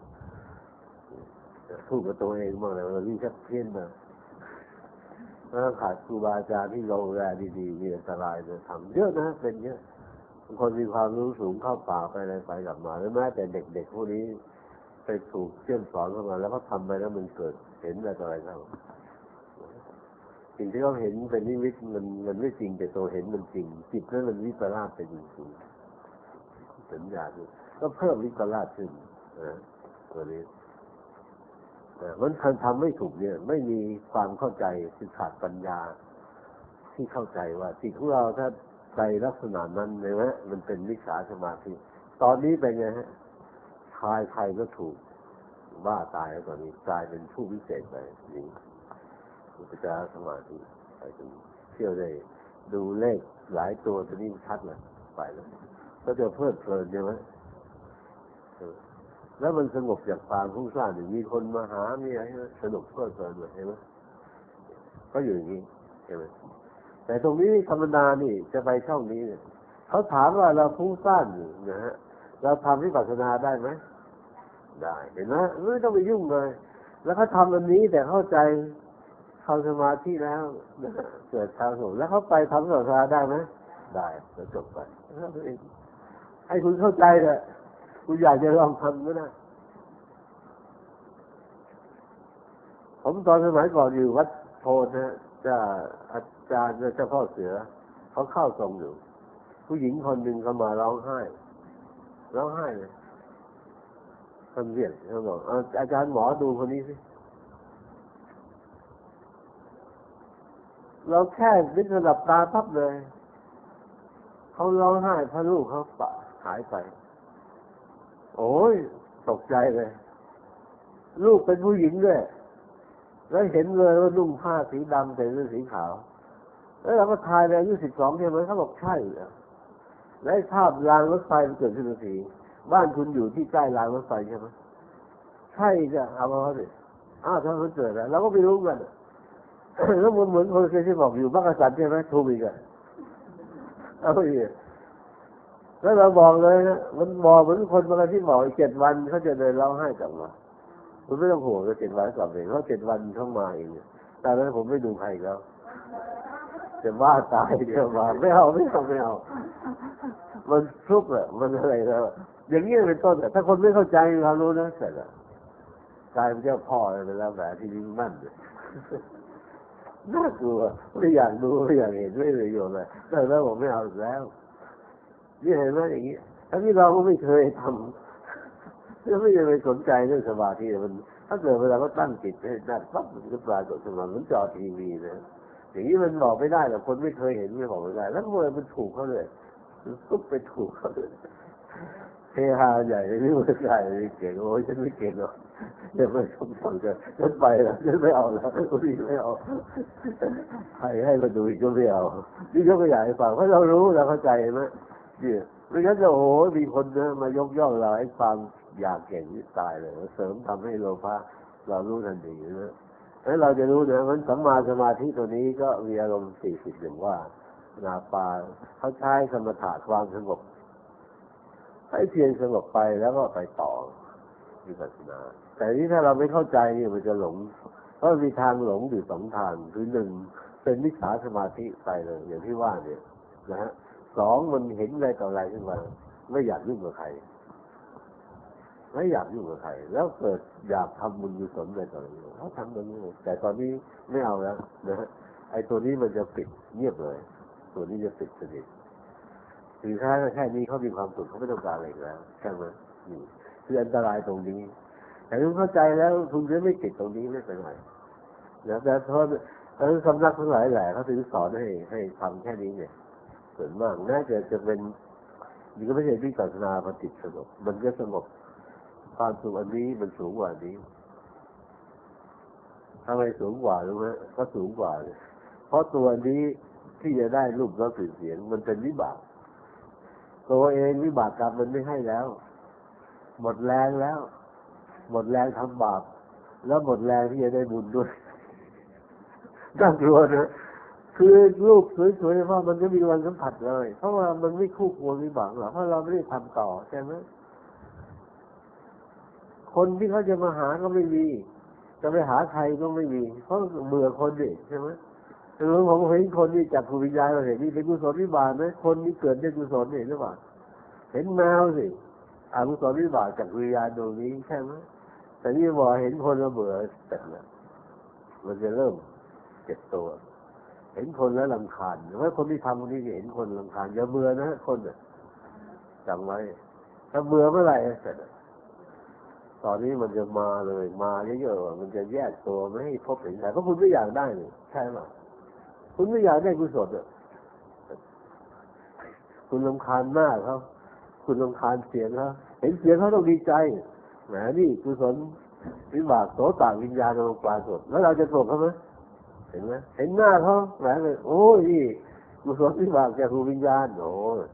พูดกับตัวเองบ้างเลยว่าวิ่งชักเพี้ยนมาแล้วขาดครูบาอาจารย์ที่เราแลดีๆมีอันตรายเลยทำเยอะนะเป็นเยอะบางคนมีความรู้สูงเข้าป่าไปอะไรไปกลับมาแล้วแม้แต่เด็กๆพวกนี้ไปถูกเชื่อมสอนเข้ามาแล้วก็ทำไปแล้วมันเกิดเห็นอะไรต่ออะไรเข้าสิ่งที่เขาเห็นเป็นนิมิตมันไม่จริงแต่ตัวเห็นมันจริงจิตนั้นมันวิปลาสไปจริงๆสัญญาณก็เพิ่มวิปลาสขึ้นตัวนี้มันทำไม่ถูกเนี่ยไม่มีความเข้าใจคือขาดปัญญาที่เข้าใจว่าจิตของเราถ้าใจลักษณะนั้นเลยนะมันเป็นมิจฉาสมาธิตอนนี้เป็นไงฮะใครก็ถูกบ้าตายแล้วตอนนี้กลายเป็นผู้วิเศษไปนี่อุปจารสมาธิไปถึงเที่ยวได้ดูเลขหลายตัวตัวนี้ชัดเลยไปแล้วก็จะเพลิดเพลินใช่ไหมแล้วมันสงบจากความฟุ้งซ่านมีคนมาหามีอะไรสนุกเพลิดเพลินเลยเห็นไหมก็อยู่อย่างนี้ใช่ไหมแต่ตรงนี้ธรรมดานี่จะไปช่องนี้เนี่ยเขาถามว่าเราฟุ้งซ่านอยู่นะฮะเราทำวิปัสสนาได้ไหมได้เห็นไหมไม่ต้องไปยุ่งเลยแล้วเขาทำอันนี้แต่เข้าใจเข้าสมาธิแล้วเกิดทางสงบแล้วเขาไปทำวิปัสสนาได้ไหมได้จะจบไปให้คุณเข้าใจเถอะคุณอยากจะลองทำก็ได้ผมตอนสมัยก่อนอยู่วัดโพนนะจะอาจารย์เจ้าพ่อเสือเขาเข้าทรงอยู่ผู้หญิงคนหนึ่งเขามาร้องไห้เลยท่านเรียกเขาบอกอาจารย์หมอดูคนนี้สิเราแค่วิจารณ์ตาปั๊บเลยเขาร้องไห้พระลูกเขาปะหายไปโอ้ยตกใจเลยลูกเป็นผู้หญิงด้วยแล้วเห็นเลยว่านุ่งผ้าสีดำแต่เสื้อสีขาวแล้วเราก็ทายเลยอายุ12ใช่ไหมเขาบอกใช่แล้วภาพรางรถไฟมันเกิดขึ้นทันทีบ้านคุณอยู่ที่ใกล้รางรถไฟใช่ไหมใช่จะเอามาสิถ้ามันเกิดแล้วเราก็ไม่รู้กันแล้วเหมือนคนเคยที่บอกอยู่บ้านกษัตริย์ใช่ไหมถูกอีกเอาอีกแล้วเราบอกเลยนะมันบอกเหมือนคนบางที่บอกอีก7 วันเขาจะเดินร้องไห้กลับมาคุณไม่ต้องห่วงเลย7 วันกลับเองเพราะ7 วันเข้ามาเองแต่แล้วผมไม่ดูใครแล้วจะบ้าตายเดียวมาไม่เอามันทุกข์อะมันอะไรแล้วอย่างนี้เป็นต้นถ้าคนไม่เข้าใจเรารู้นะเสร็จอะกลายเป็นเจ้าพ่อไปแล้วแบบที่ยิ่งมั่นน่ากลัวไม่อยากดูไม่อยากเห็นไม่เลยโยนเลยแต่แล้วผมไม่เอาแล้วนี่เห็นไหมอย่างนี้ทั้งที่เราก็ไม่เคยทำแล้วไม่ได้ไปสนใจเรื่องสมาธิมันถ้าเกิดเวลาเขาตั้งจิตให้นั่นปั๊บมันก็ปรากฏขึ้นมาเหมือนจอทีวีนะอย่างนี้มันบอกไม่ได้หรอกคนไม่เคยเห็นไม่บอกไม่ได้แล้วเมื่อมันถูกเขาเลยซุบไปถูกเขาเลยเฮฮาใหญ่เลยนี่มันใหญ่เก่งโอ้ยฉันไม่เก่งหรอกจะไม่สมควรจะฉันไปแล้วฉันไม่เอาแล้วคนนี้ไม่เอาใครให้มาดูอีกก็ไม่เอานี่ยกตัวอย่างให้ฟังเพราะเรารู้เราเข้าใจไหมเนี่ยไม่งั้นจะโอ้โหมีคนนะมายกย่องเราให้ความอยากเก่งนี่ตายเลยเสริมทำให้โลภะเรารู้ทันทีนะแล้วเราจะรู้นะมันสัมมาสมาธิตัวนี้ก็มีอารมณ์40อย่างว่านาปาเขาใช้สมถะความสงบให้เพียงสงบไปแล้วก็ไปต่อวิปัสสนาแต่นี้ถ้าเราไม่เข้าใจนี่มันจะหลงเพราะมีทางหลงอยู่สองทางคือหนึ่งเป็นมิจฉาสมาธิไปเลยอย่างที่ว่าเนี่ยนะฮะสองมันเห็นอะไรต่ออะไรขึ้นมาไม่อยากยุ่งกับใครไม่อยากยุ่งกับใครแล้วเกิดอยากทำบุญกุศลอะไรต่ออะไรเขาทำตรงนี้แต่ตอนนี้ไม่เอาแล้วนะฮะไอ้ตัวนี้มันจะปิดเงียบเลยตัวนี้จะปิดสนิทคือถ้าแค่นี้เขามีความสุขเขาไม่ต้องการอะไรแล้วใช่ไหมนี่คืออันตรายตรงนี้แต่คุณเข้าใจแล้วคุณจะไม่ติดตรงนี้ไม่เป็นไรนะแต่เพราะสำนักทั้งหลายแหละเขาถึงสอนให้ทำแค่นี้เนี่ยส่วนมากน่าจะเป็นนี่ก็ไม่ใช่วิปัสสนาปฏิสงบมันก็สงบความสุขอันนี้มันสูงกว่านี้ทำไมสูงกว่ารู้ไหมก็สูงกว่าเลยเพราะตัวนี้ที่จะได้รูปรสกลิ่นเสียงมันเป็นวิบากตัวเองวิบากกรรมมันไม่ให้แล้วหมดแรงแล้วหมดแรงทำบาปแล้วหมดแรงที่จะได้บุญด้วยน่ากลัวนะคือรูปสวยๆว่ามันก็มีวันสัมผัสเลยเพราะว่ามันไม่คู่ควรวิบากหรอกเพราะเราไม่ได้ทำต่อใช่ไหมคนที่เขาจะมาหาก็ไม่มีจะไปหาใครก็ไม่มีเพราะเบื่อคนดิใช่ไหมหรือผมเห็นคนที่จักขุวิญญาณเราเห็นนี่เป็นกุศลวิบากไหมคนนี้เกิดด้วยกุศลเห็นหรือเปล่าเห็นแมวสิอกุศลวิบากจักขุวิญญาณตรงนี้ใช่ไหมแต่นี่บอกเห็นคนแล้วเบื่อแต่ละมันจะเริ่มเจ็บตัวเห็นคนแล้วรำคาญเพราะคนที่ทำคนนี้เห็นคนรำคาญอย่าเบื่อนะคนน่ะจำไว้ถ้าเบื่อเมื่อไหร่เสร็จตอนนี้มันจะมาเลยมาเยอะๆมันจะแยกตัวไม่ให้พบเห็นใครเพราะคุณไม่อยากได้นี่ใช่ไหมคุณไม่อยากได้กุศลอ่ะคุณรำคาญหน้าเขาคุณรำคาญเสียงเขาเห็นเสียงเขาต้องดีใจแหมนี่กุศลวิบากโสตวิญญาณลงปรากฏแล้วเราจะโกรธเขาไหมเห็นไหมเห็นหน้าเขาแหมเลยโอ้ยนี่กุศลวิบากจากวิญญาณโอ้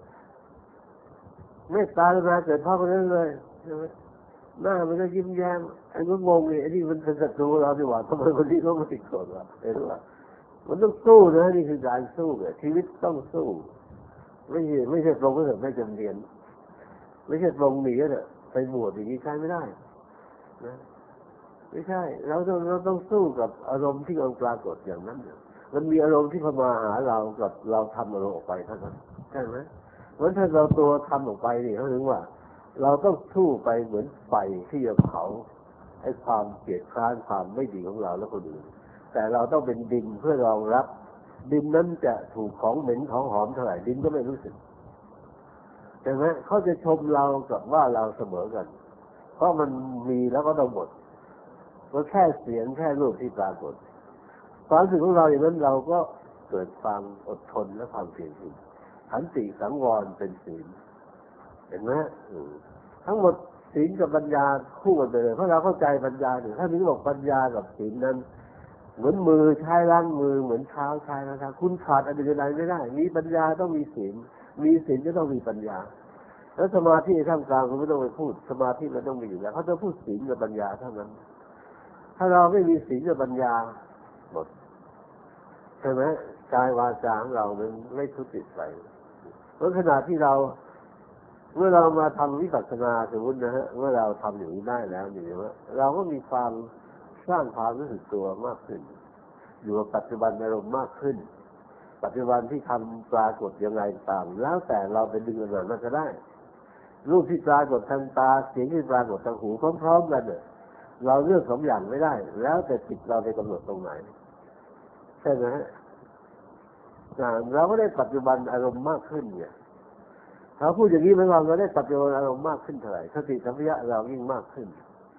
เมตตามาเกิดพ่อคนนั้นเลยใช่ไหมหน้ามันก็ยิ้มแย้มไอ้ก็งงเลยไอ้นี่มันเป็นศัตรูเราดีกว่าทำไมคนนี้เขาไม่ติดโกรธเราเห็นไหมมันต้องสู้นะนี่คือการสู้เลยชีวิตต้องสู้ไม่ใช่ตรงก็เถอะไม่จำเรียนไม่ใช่ตรงหนีก็เถอะไปบวชอย่างนี้ใช้ไม่ได้นะไม่ใช่เราต้องสู้กับอารมณ์ที่มันปรากฏอย่างนั้นมันมีอารมณ์ที่เข้ามาหาเรากับเราทำอารมณ์ออกไปเท่านั้นใช่ไหมเพราะถ้าเราตัวทำออกไปนี่เขาถึงว่าเราต้องสู้ไปเหมือนไฟที่จะเผาไอ้ความเกลียดคร้านความไม่ดีของเราและคนอื่นแต่เราต้องเป็นดินเพื่อรองรับดินนั้นจะถูกของเหม็นของหอมเท่าไหร่ดินก็ไม่รู้สึกใช่ไหมเขาจะชมเรากับว่าเราเสมอกันเพราะมันมีแล้วก็ต้องหมดก็แค่เสียงแค่รูปที่ปรากฏความรู้สึกของเราอย่างนั้นเราก็เกิดความอดทนและความเพียรขันติสังวรเป็นศีลเห็นไหมทั้งหมดศีลกับปัญญาคู่กันไปเลยเพราะเราเข้าใจปัญญาเนี่ยถ้ามีบอกปัญญากับศีลนั้นเหมือนมือใช้ล้างมือเหมือนเท้าใช้นะครับคุณขาดอันใดไม่ได้มีปัญญาต้องมีศีลมีศีลก็ต้องมีปัญญาแล้วสมาธิท่ามกลางคุณไม่ต้องไปพูดสมาธิมันต้องมีอยู่แล้วเขาจะพูดศีลกับปัญญาเท่านั้นถ้าเราไม่มีศีลกับปัญญาหมดใช่ไหมกายวาจาของเรามันไม่ทุจริตไปเพราะขณะที่เราเมื่อเรามาทำวิปัสสนาสมมตินะฮะเมื่อเราทำอย่างนี้ได้แล้วนี่ว่าเราก็มีความสร้างความรู้สึกตัวมากขึ้นอยู่กับปัจจุบันอารมณ์มากขึ้นปัจจุบันที่ทำปรากฏยังไงตามแล้วแต่เราไปดึงอันนั้นก็ได้รูปที่ปรากฏทางตาเสียงที่ปรากฏทางหูพร้อมๆกันเนี่ยเราเลือกสองอย่างไม่ได้แล้วแต่จิตเราไปกำหนดตรงไหนใช่ไหมฮะเราก็ได้ปัจจุบันอารมณ์มากขึ้นเนี่ยถ้าพูดอย่างนี้หมายความเราได้ปัจจุบันอารมณ์มากขึ้นเท่าไหร่สติสัมปชัญญะเรายิ่งมากขึ้น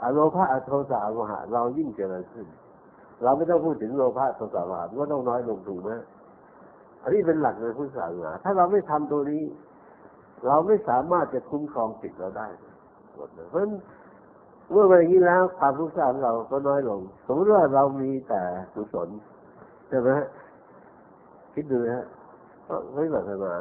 อโลภะอโทสะอโมหะเรายิ่งเจริญขึ้นเราไม่ต้องพูดถึงโลภะโทสะโมหะก็ต้องน้อยลงถูกไหมอันนี้เป็นหลักในพุทธศาสนาถ้าเราไม่ทำตัวนี้เราไม่สามารถจะคุ้มครองจิตเราได้เพราะฉะนั้นเมื่อเป็นอย่างนี้แล้วความรู้สึกของเราก็น้อยลงสมมติว่าเรามีแต่กุศลใช่ไหมคิดดูนะก็ไม่แบบมา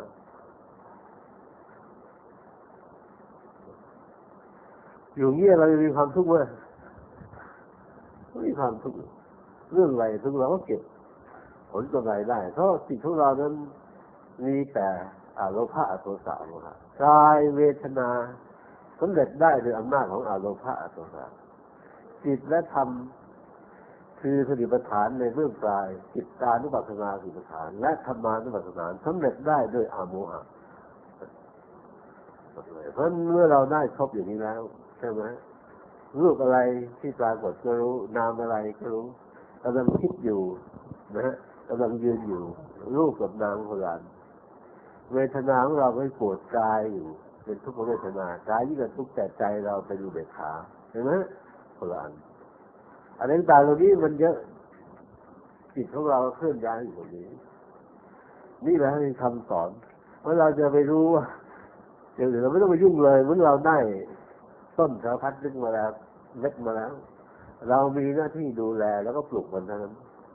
อยู่เงี้ยเราจะมีความทุกข์ไหมไม่มีความทุกข์เรื่องอะไรทุกเราก็เก็บผลกำไรได้เพราะสิ่งของเรานั้นมีแต่อโลภะอโทสะโมหะกายเวทนาสำเร็จได้โดยอำนาจของอโลภะอโทสะจิตและธรรมคือสติปัฏฐานในเบื้องปลายจิตตานุปัสสนาสติปัฏฐานและธรรมานุปัสสนาสำเร็จได้ด้วยอโมหะเพราะเมื่อเราได้ครบอย่างนี้แล้วใช่ไหมรูปอะไรที่ปรากฏก็รู้นามอะไรก็รู้กำลังคิดอยู่นะกำลังยืนอยู่รูปกับนามคนละเวทนาของเราไม่ปวดกายอยู่เป็นทุกขเวทนากายยิ่งเป็นทุกข์แต่ใจเราเป็นอุเบกขาเห็นไหมคนละอันนี้ต่างตรงนี้มันเยอะจิตของเราเคลื่อนย้ายอยู่ตรงนี้นี่แหละคือคำสอนเพราะเราจะไปรู้ว่าเดี๋ยวเราไม่ต้องไปยุ่งเลยเมื่อเราได้ต้นสารพัดลึกมาแล้วเล็กมาแล้วเรามีหน้าที่ดูแลแล้วก็ปลูกมันเท่านั้น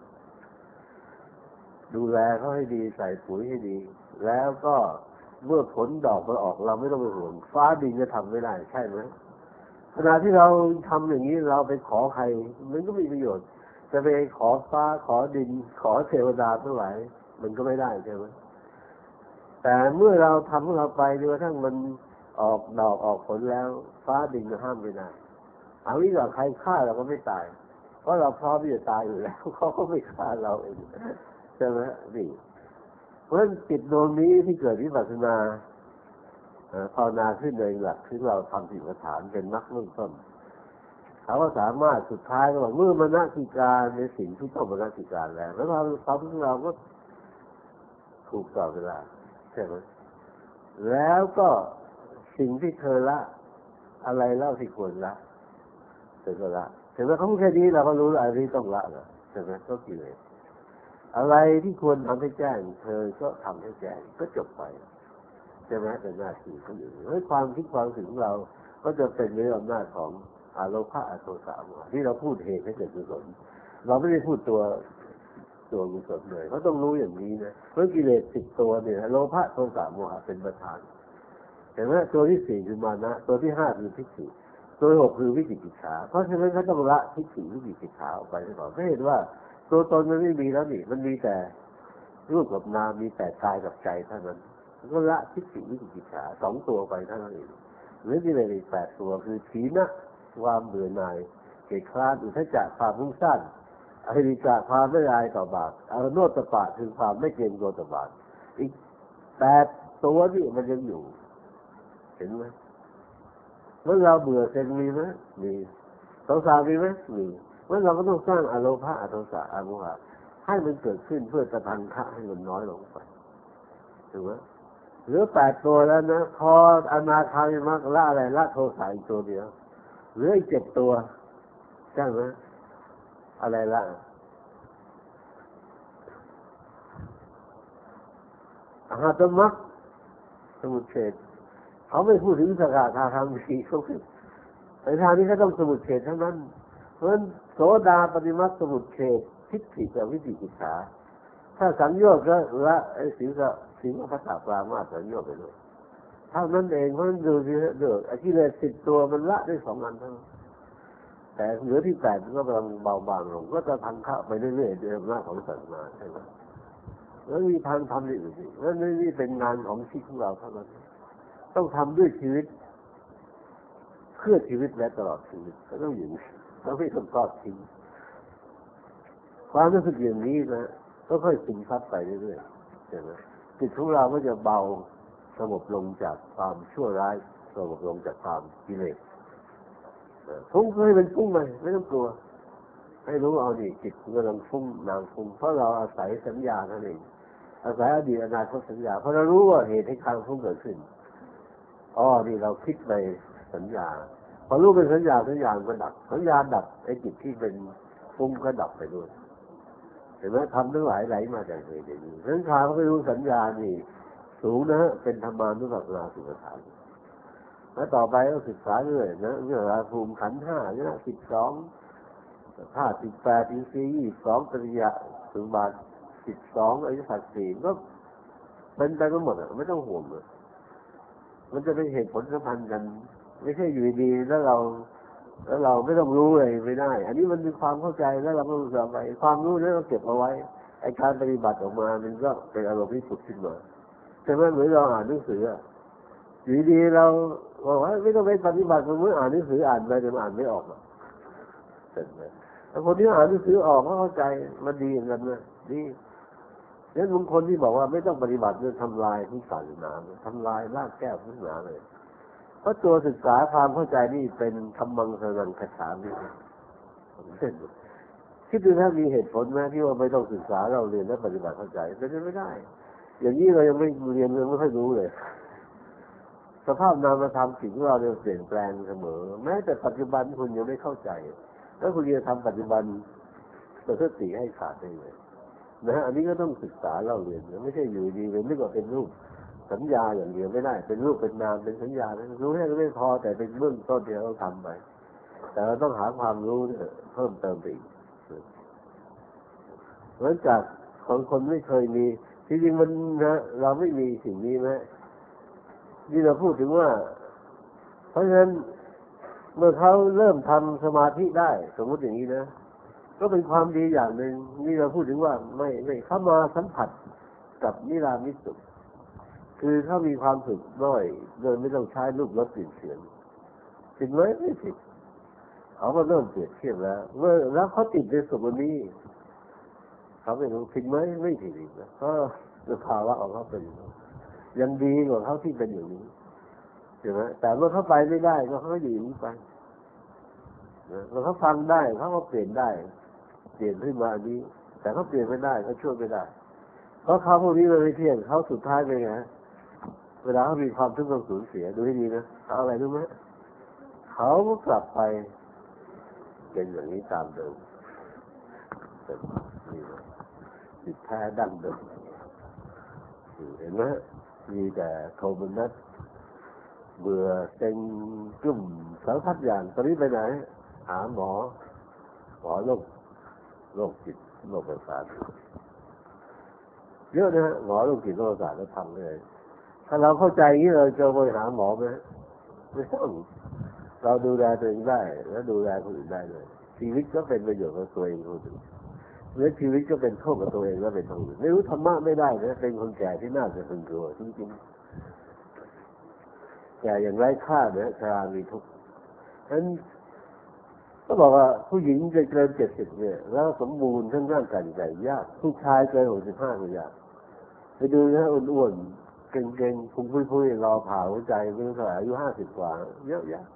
ดูแลเขาให้ดีใส่ปุ๋ยให้ดีแล้วก็เมื่อผลดอกมันออกเราไม่ต้องไปห่วงฟ้าดินจะทำไม่ได้ใช่ไหมขณะที่เราทำอย่างนี้เราไปขอใครมันก็มีประโยชน์จะไปขอฟ้าขอดินขอเทวดาทั้งหลายมันก็ไม่ได้ใช่ไหมแต่เมื่อเราทำของเราไปจนกระทั่งมันออกดอกออกผลแล้วฟ้าดินก็ห้ามไม่ได้เอาวิธีใครฆ่าเราก็ไม่ตายเพราะเราพร้อมที่จะตายอยู่แล้วเขาก็ไม่ฆ่าเราเองใช่ไหมนี่เพราะฉะนั้นจิตดวงนี้ที่เกิดวิปัสสนาภาวนาขึ้นในหลักที่เราทำสิ่งฐานเป็นมรรคเบื้องต้นเขาก็สามารถสุดท้ายก็บอกเมื่อมนสิการในสิ่งที่ต้องมนสิการแล้วเราความที่เราก็ถูกต่อเวลาใช่ไหมแล้วก็สิ่งที่เธอละอะไรเล่าที่ควรละเธอก็ละถึงแม้เขาพูดแค่นี้เราก็รู้อะไรที่ต้องละนะใช่ไหมก็กิเลสอะไรที่ควรทำให้แจ้งเธอก็ทำให้แจ้งก็จบไปใช่ไหมเป็นหน้าที่คนอื่นให้ความคิดความถึงเราก็จะเป็นในอำนาจของอโลภะอโทสะโมหะที่เราพูดเหตุให้เกิดกุศลเราไม่ได้พูดตัวกุศลเลยเขาต้องรู้อย่างนี้นะเพราะกิเลส10 ตัวเนี่ยโลภะโทสะโมหะเป็นประธานเห็นไหมตัวที่4คือมานะตัวที่5คือทิฏฐิตัวที่6คือวิจิกิจฉาเพราะฉะนั้นเขาต้องละทิฏฐิวิจิกิจฉาออกไปให้หมดไม่เห็นว่าตัวตนมันไม่มีแล้วนี่มันมีแต่รูปกับนามมีแต่กายกับใจเท่านั้นก็ละทิฏฐิวิจิกิจฉา2 ตัวไปเท่านั้นเองหรือกิเลสอีก8 ตัวคือถีนะความเบื่อหน่ายเกลียดคร้านอุทธัจจะความฟุ้งซ่านอหิริกะความไม่อายต่อบาปอโนตปะคือความไม่เกรงกลัวต่อบาปอีก8 ตัวนี่มันยังอยู่เห็นไหมเมื่อเราเบื่อเซ็งมีไหมมีโทสะมีไหมมีเมื่อเราก็ต้องสร้างอโลภะอโทสะอโมหะให้มันเกิดขึ้นเพื่อจะทันทะให้มันน้อยลงไปถูกไหมเหลือ8 ตัวแล้วนะพออนาคามิมรรคละอะไรละโทสะอีกตัวเดียวเหลืออีก7 ตัวใช่ไหมอะไรละอรหัตมรรคสมุทเฉทเขาไม่พูดถึงสกทาคามีเขาคือในทางนี้เขาต้องสมุทเฉททั้งนั้นเพราะฉะนั้นโสดาปฏิมรรคสมุทเฉททิฏฐิกับวิจิกิจฉาถ้าสังโยชน์ก็ละไอ้ศีลพระตาปรามาสสังโยชน์ไปเลยเท่านั้นเองเพราะฉะนั้นดูสิเดือดไอ้ที่เลย10 ตัวมันละได้2 อันเท่านั้นแต่เหลือที่8ก็กำลังเบาบางลงก็จะทันเข้าไปเรื่อยๆโดยอำนาจของศาสนาใช่ไหมแล้วมีทางทำอื่นอีกแล้วนี่เป็นงานของชีวิตของเราเท่านั้นต้องทำด้วยชีวิตเพื่อชีวิตและตลอดชีวิตก็ต้องอยู่เราไม่ต้องทอดทิ้งความรู้สึกอย่างนี้นะก็ค่อยซึมซับไปเรื่อยๆใช่ไหมจิตของเราก็จะเบาสงบลงจากความชั่วร้ายสงบลงจากความกิเลสฟุ้งให้มันฟุ้งไปไม่ต้องกลัวให้รู้เอาดิจิตกำลังฟุ้งนางฟุ้งเพราะเราอาศัยสัญญานั่นเองอาศัยอดีตอนาคตสัญญาเพราะเรารู้ว่าเหตุให้ความฟุ้งเกิดขึ้นนี่เราคิดในสัญญาพอรู้เป็นสัญญาก็ดับสัญญาดับไอ้จิตที่เป็นฟุ้งก็ดับไปด้วยเห็นไหมทำทั้งหลายไหลมาจากเหตุนี้สังขารก็ไปรู้สัญญานี่สูงนะเป็นธรรมานุปัสสนาสุปทานแล้วต่อไปก็ศึกษาเรื่อยนะเรื่องภูมิขันธ์ห้าเนี่ย12 58 อินทรีย์22 ปริยะสุบาท12 อริยสัจ 4ก็เป็นไปทั้งหมดไม่ต้องห่วงเลยมันจะเป็นเหตุผลสัมพันธ์กันไม่ใช่อยู่ดีแล้วเราไม่ต้องรู้เลยไม่ได้อันนี้มันมีความเข้าใจแล้วเราก็รู้สึกไปความรู้นั้นเราเก็บเอาไว้ไอ้การปฏิบัติออกมามันก็เป็นอารมณ์ที่สุดขึ้นมาแต่เมื่อเหมือนเราอ่านหนังสืออยู่ดีเราบอกว่าไม่ต้องไปปฏิบัติเมื่ออ่านหนังสืออ่านไปแต่มันอ่านไม่ออกเสร็จเลยแต่คนที่อ่านหนังสือออกเขาเข้าใจมันดีอย่างนั้นนะดีนั้นบางคนที่บอกว่าไม่ต้องปฏิบัติเรื่องทำลายทุกศาสนาทำลายรากแก้วพุทธศาสนาเลยเพราะตัวศึกษาความเข้าใจนี่เป็นธรรมังสนังคฉามิคิดดูถ้ามีเหตุผลไหมที่ว่าไม่ต้องศึกษาเราเรียนและปฏิบัติเข้าใจเป็นไม่ได้อย่างนี้เรายังไม่เรียนไม่ค่อยรู้เลยสภาพนามธรรมสิ่งที่เราเปลี่ยนแปลงเสมอแม้แต่ปัจจุบันคุณยังไม่เข้าใจแล้วคุณจะทำปัจจุบันตัวสติให้ขาดได้เลยนะอันนี้ก็ต้องศึกษาเล่าเรียนไม่ใช่อยู่ดีเป็นนึกว่าเป็นรูปสัญญาอย่างเดียวไม่ได้เป็นรูปเป็นนามเป็นสัญญารู้แค่ไม่พอแต่เป็นเบื้องต้นที่เราทำไปแต่เราต้องหาความรู้เพิ่มเติมไปอีกหลังจากของคนไม่เคยมีจริงๆมันนะเราไม่มีสิ่งนี้ไหมนี่เราพูดถึงว่าเพราะฉะนั้นเมื่อเขาเริ่มทำสมาธิได้สมมติอย่างนี้นะก็เป็นความดีอย่างหนึ่งนี่เราพูดถึงว่าไม่เข้ามาสัมผัสกับนิรามิตสุขคือเขามีความสุขน้อยโดยไม่ต้องใช้รูปรสกลิ่นเสียงผิดไหมไม่ผิดเขาก็เริ่มเปรียบเทียบแล้วเมื่อแล้วเขาติดในสุขวันนี้เขาไม่รู้ผิดไหมไม่ผิดอีกนะเพราะสภาวะของเขาเป็นยังดีกว่าเขาที่เป็นอย่างนี้ใช่ไหมแต่เมื่อเขาไปไม่ได้ก็เขาก็อยู่อย่างนี้ไปเมื่อเขาฟังได้เขาก็เปลี่ยนได้เปลี่ยนขึ้นมาอันนี้แต่เขาเปลี่ยนไม่ได้เขาช่วยไม่ได้เพราะเขาพวกนี้มันไม่เที่ยงเขาสุดท้ายเป็นไงเวลาเขามีความทุกข์ต้องสูญเสียดูให้ดีนะเอาอะไรรู้ไหมเขาก็กลับไปเป็นอย่างนี้ตามเดิมเป็นจิตแท้ดั้งเดิมเห็นไหมมีแต่โทมนัสเบื่อเต็งกลุ่มสารพัดอย่างตอนนี้ไปไหนหาหมอโรคจิตโรคประสาทเยอะนะฮะหมอโรคจิตโรคประสาทแล้วทำเลยถ้าเราเข้าใจอย่างนี้เราจะไปหาหมอไหมไม่ต้องเราดูแลตัวเองได้แล้วดูแลคนอื่นได้เลยชีวิตก็เป็นประโยชน์กับตัวเองคนอื่นเมื่อชีวิตก็เป็นโทษกับตัวเองแล้วเป็นคนอื่นไม่รู้ธรรมะไม่ได้นะเป็นคนแก่ที่น่าจะพึงกลัวจริงๆแก่อย่างไร้ค่าเนี่ยชรามีทุกข์ฉะนั้นก็บอกว่าผู้หญิงจะเกิน70เนี่ยแล้วสมบูรณ์ทั้งร่างกายใจยากผู้ชายเกิน65ก็ยากไปดูนะอ้วนๆเก่งๆพุงพุ้ยๆรอผ่าหัวใจไม่รู้เท่าไหร่อายุ50 กว่าเยอะแยะ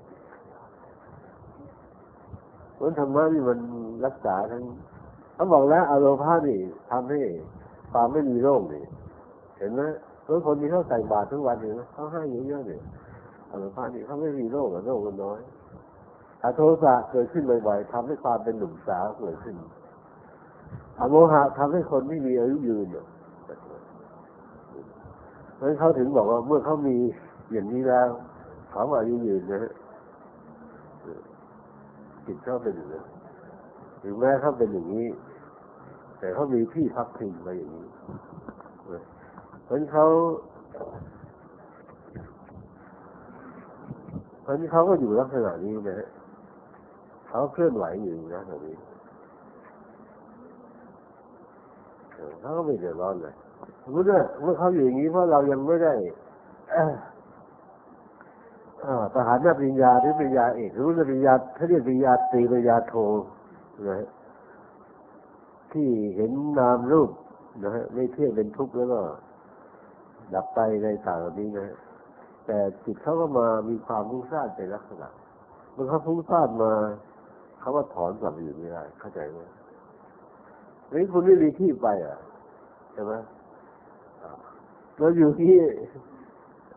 เพราะธรรมะนี่มันรักษาทั้งเขาบอกแล้วอโลภานี่ทำให้ความไม่มีโรคนี่เห็นไหมคนที่เขาใส่บาตรทุกวันนี่นะเขาให้เยอะๆเนี่ยอโลภานี่เขาไม่มีโรคโรคมันน้อยอโทสะเกิดขึ้นบ่อยๆทำให้ความเป็นหนุ่มสาวเกิดขึ้นอโมหะทำให้คนไม่มีอายุยืนเพราะฉะนั้นเขาถึงบอกว่าเมื่อเขามีอย่างนี้แล้วเขาอายุยืนนะฮะจิตเขาเป็นอย่างนั้นถึงแม้เขาเป็นอย่างนี้แต่เขามีที่พักพิงมาอย่างนี้เพราะฉะนั้นเขาก็อยู่ลักษณะนี้นะฮะเขาเคลื่อนไหวอยู่นะแบบนี้เขาก็ไม่เดือดร้อนเลยสมมติว่าเมื่อเขาอยู่อย่างนี้เพราะเรายังไม่ได้ทหารปริญญาหรือปริญญาเอกหรือปริญญาเขาเรียกปริญญาตรีปริญญาโทนะที่เห็นนามรูปนะฮะไม่เที่ยงเป็นทุกข์แล้วก็ดับไปในต่างๆนี้นะแต่จิตเขาก็มามีความฟุ้งซ่านเป็นลักษณะเมื่อเขาฟุ้งซ่านมาเขาว่าถอนกลับไปอยู่ไม่ได้เข้าใจไหมนี่คุณไม่มีที่ไปใช่ไหมเราอยู่ที่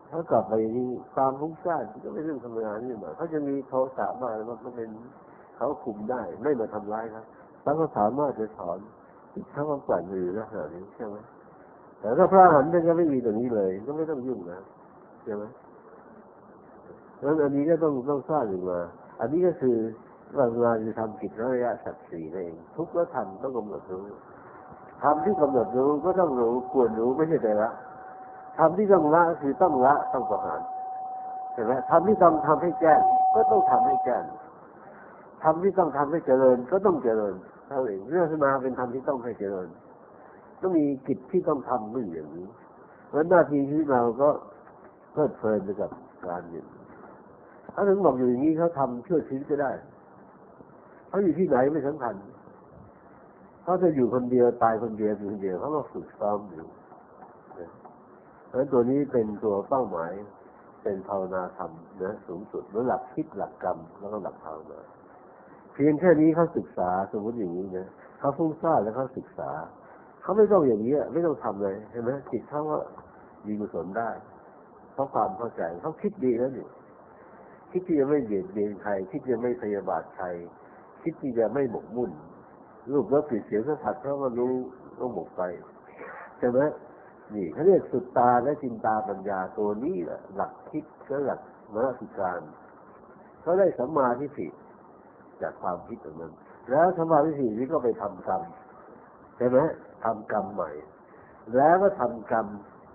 ถ้ากลับไปนี่ความฟุ้งซ่านก็ไม่เรื่องธรรมดานี่หมายเขาจะมีโทสะมาแล้วมันเป็นเขาคุมได้ไม่มาทำร้ายครับแล้วก็สามารถจะสอนถ้ามันกลั่นมือลักษณะนี้ใช่ไหมแต่ถ้าพระอรหันต์ท่านก็ไม่มีตรงนี้เลยก็ไม่ต้องยุ่งนะใช่ไหมแล้วอันนี้ก็ต้องสร้างขึ้นมาอันนี้ก็คือว่าเวลาจะทำกิจระยะสัตว์สี่นั่นเองทุกแล้วทำต้องกำหนดรู้ทำที่กำหนดรู้ก็ต้องรู้ควรรู้ไม่ใช่แต่ละทำที่ต้องละคือต้องละต้องประหารใช่ไหมทำที่ต้องทำให้แจ้งก็ต้องทำให้แจ้งทำที่ต้องทำให้เจริญก็ต้องเจริญเท่าเองเรื่องมาเป็นธรรมที่ต้องให้เจริญต้องมีกิจที่ต้องทำด้วยอย่างนี้เพราะหน้าที่ที่เราก็เพลิดเพลินไปกับการอยู่ถ้าถึงบอกอยู่อย่างนี้เขาทำชั่วชีวิตก็ได้เขาอยู่ที่ไหนไม่สำคัญเขาจะอยู่คนเดียวตายคนเดียวอยู่คนเดียวเขาก็ฝึกซ้อมอยู่เพราะฉะนั้นตัวนี้เป็นตัวเป้าหมายเป็นภาวนาธรรมนะสูงสุดเหมือนหลักคิดหลักกรรมแล้วก็หลักภาวนาเพียงแค่นี้เขาศึกษาสมมติอย่างนี้นะเขาฟุ้งซ่านแล้วเขาศึกษาเขาไม่ต้องอย่างนี้ไม่ต้องทำเลยเห็นไหมจิตเขาก็มีกุศลได้เพราะความเข้าใจเขาคิดดีแล้วนี่คิดที่จะไม่เบียดเบียนใครคิดที่จะไม่พยาบาทใครคิดที่จะไม่หมกมุ่นรูปรสกลิ่นเสียงสัมผัสเขาก็รู้ต้องหมกไปใช่ไหมนี่เขาเรียกสุตตาและจินตาปัญญาตัวนี้แหละหลักคิดและหลักมนสิการเขาได้สัมมาทิฏฐิจากความคิดตรงนั้นแล้วสัมมาทิฏฐินี้ก็ไปทำกรรมใช่ไหมทำกรรมใหม่แล้วก็ทำกรรม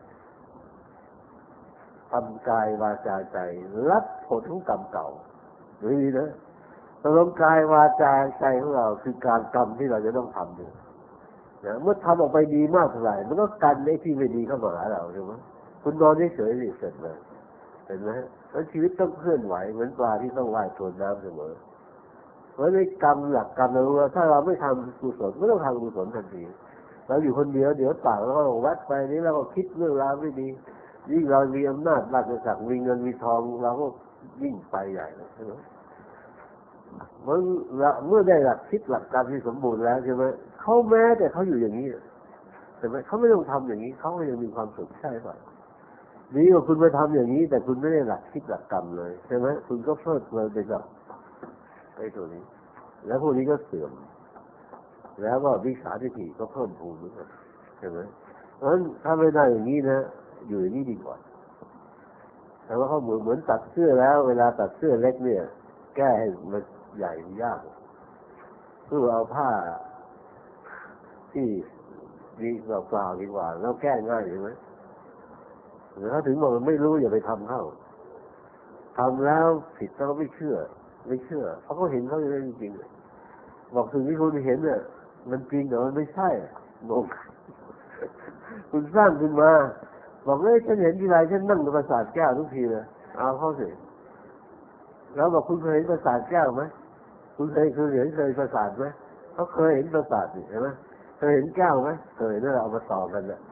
ทำกายวาจาใจรับผลของกรรมเก่าหรือนี่นะตกลงกายวาจาใจของเราคือการกรรมที่เราจะต้องทำอยู่นะเมื่อทำออกไปดีมากเท่าไหร่มันก็กันไอ้ที่ไม่ดีเข้ามาหาเราใช่ไหมคุณนอนเฉยๆเสร็จเลยเห็นไหมแล้วชีวิตต้องเคลื่อนไหวเหมือนปลาที่ต้องว่ายทวนน้ำเสมอเพราะในกรรมหลักกรรมเรารู้ว่าถ้าเราไม่ทำกุศลไม่ต้องทำกุศลทันทีเราอยู่คนเดียวเดี๋ยวปากเราก็วัดไปนี้เราก็คิดเรื่องราวไม่ดียิ่งเรามีอำนาจราชศักดิ์มีเงินมีทองเราก็ยิ่งไปใหญ่เลยใช่ไหมเมื่อได้หลักคิดหลักการที่สมบูรณ์แล้วใช่ไหมเขาแม้แต่เขาอยู่อย่างนี้ใช่ไหมเขาไม่ต้องทำอย่างนี้เขาก็ยังมีความสุขใช่ป่ะดีกว่าคุณไปทำอย่างนี้แต่คุณไม่ได้หลักคิดหลักกรรมเลยใช่ไหมคุณก็เพลิดเพลินไปกับไอ้ตัวนี้แล้วพวกนี้ก็เสื่อมแล้วก็วิชาทิฏฐิก็เพิ่มพูนเหมือนกันใช่ไหมเพราะฉะนั้นถ้าไม่ได้อย่างนี้นะอยู่อย่างนี้ดีกว่าแต่ว่าเขาเหมือนตัดเสื้อแล้วเวลาตัดเสื้อเล็กเนี่ยแก้ให้มันใหญ่ยากคือเอาผ้าที่ดีเปล่าๆดีกว่าแล้วแก้ง่ายใช่ไหมหรือถ้าถึงบอกมันไม่รู้อย่าไปทำเข้าทำแล้วผิดเขาก็ไม่เชื่อเพราะเขาเห็นเขาอย่างนั้นจริงๆบอกถึงที่คุณเห็นเนี่ยมันจริงแต่มันไม่ใช่งงคุณสร้างขึ้นมาบอกเลยฉันเห็นทีไรฉันนั่งในปราสาทแก้วทุกทีเลยเอาเข้าสิแล้วบอกคุณเคยเห็นปราสาทแก้วไหมคุณเคยเห็นปราสาทไหมเขาเคยเห็นปราสาทเห็นไหมเคยเห็นแก้วไหมเคยนั่นเราเอามาต่อกันเนี่ย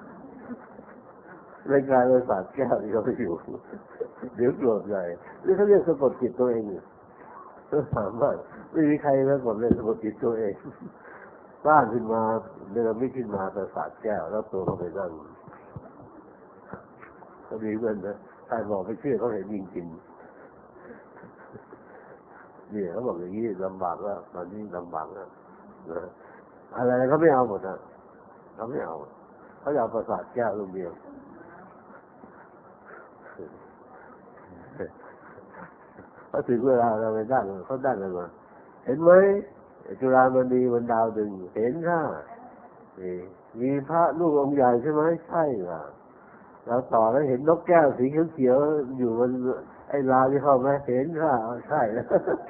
รายการปราสาทแก้วที่เขาไปอยู่เดี๋ยวโกรธใหญ่นี่เขาเรียกสะกดจิตตัวเองเนี่ยถามว่าไม่มีใครสะกดเลยสะกดจิตตัวเองสร้างขึ้นมาเดิมไม่ขึ้นมาปราสาทแก้วแล้วตัวเขาไปนั่งก็มีเงินนะใครบอกไม่เชื่อเขาเห็นจริงๆเนี่ยเขาบอกอย่างนี้ลำบากแล้วตอนนี้ลำบากแล้วนะอะไรเขาไม่เอาหมดนะเขาไม่เอาเขาอยากประสาทแก้วลูกเดียวพอถึงเวลาเราไปนั่งเขานั่งกันมาเห็นไหมจุฬามณีบนดาวดึงเห็นค่ะมีพระลูกองค์ใหญ่ใช่ไหมใช่ค่ะเราต่อแล้วเห็นนกแก้วสีเขียวๆอยู่บนไอ้ลาที่เข้าไหมเห็นค่ะใช่แล้ว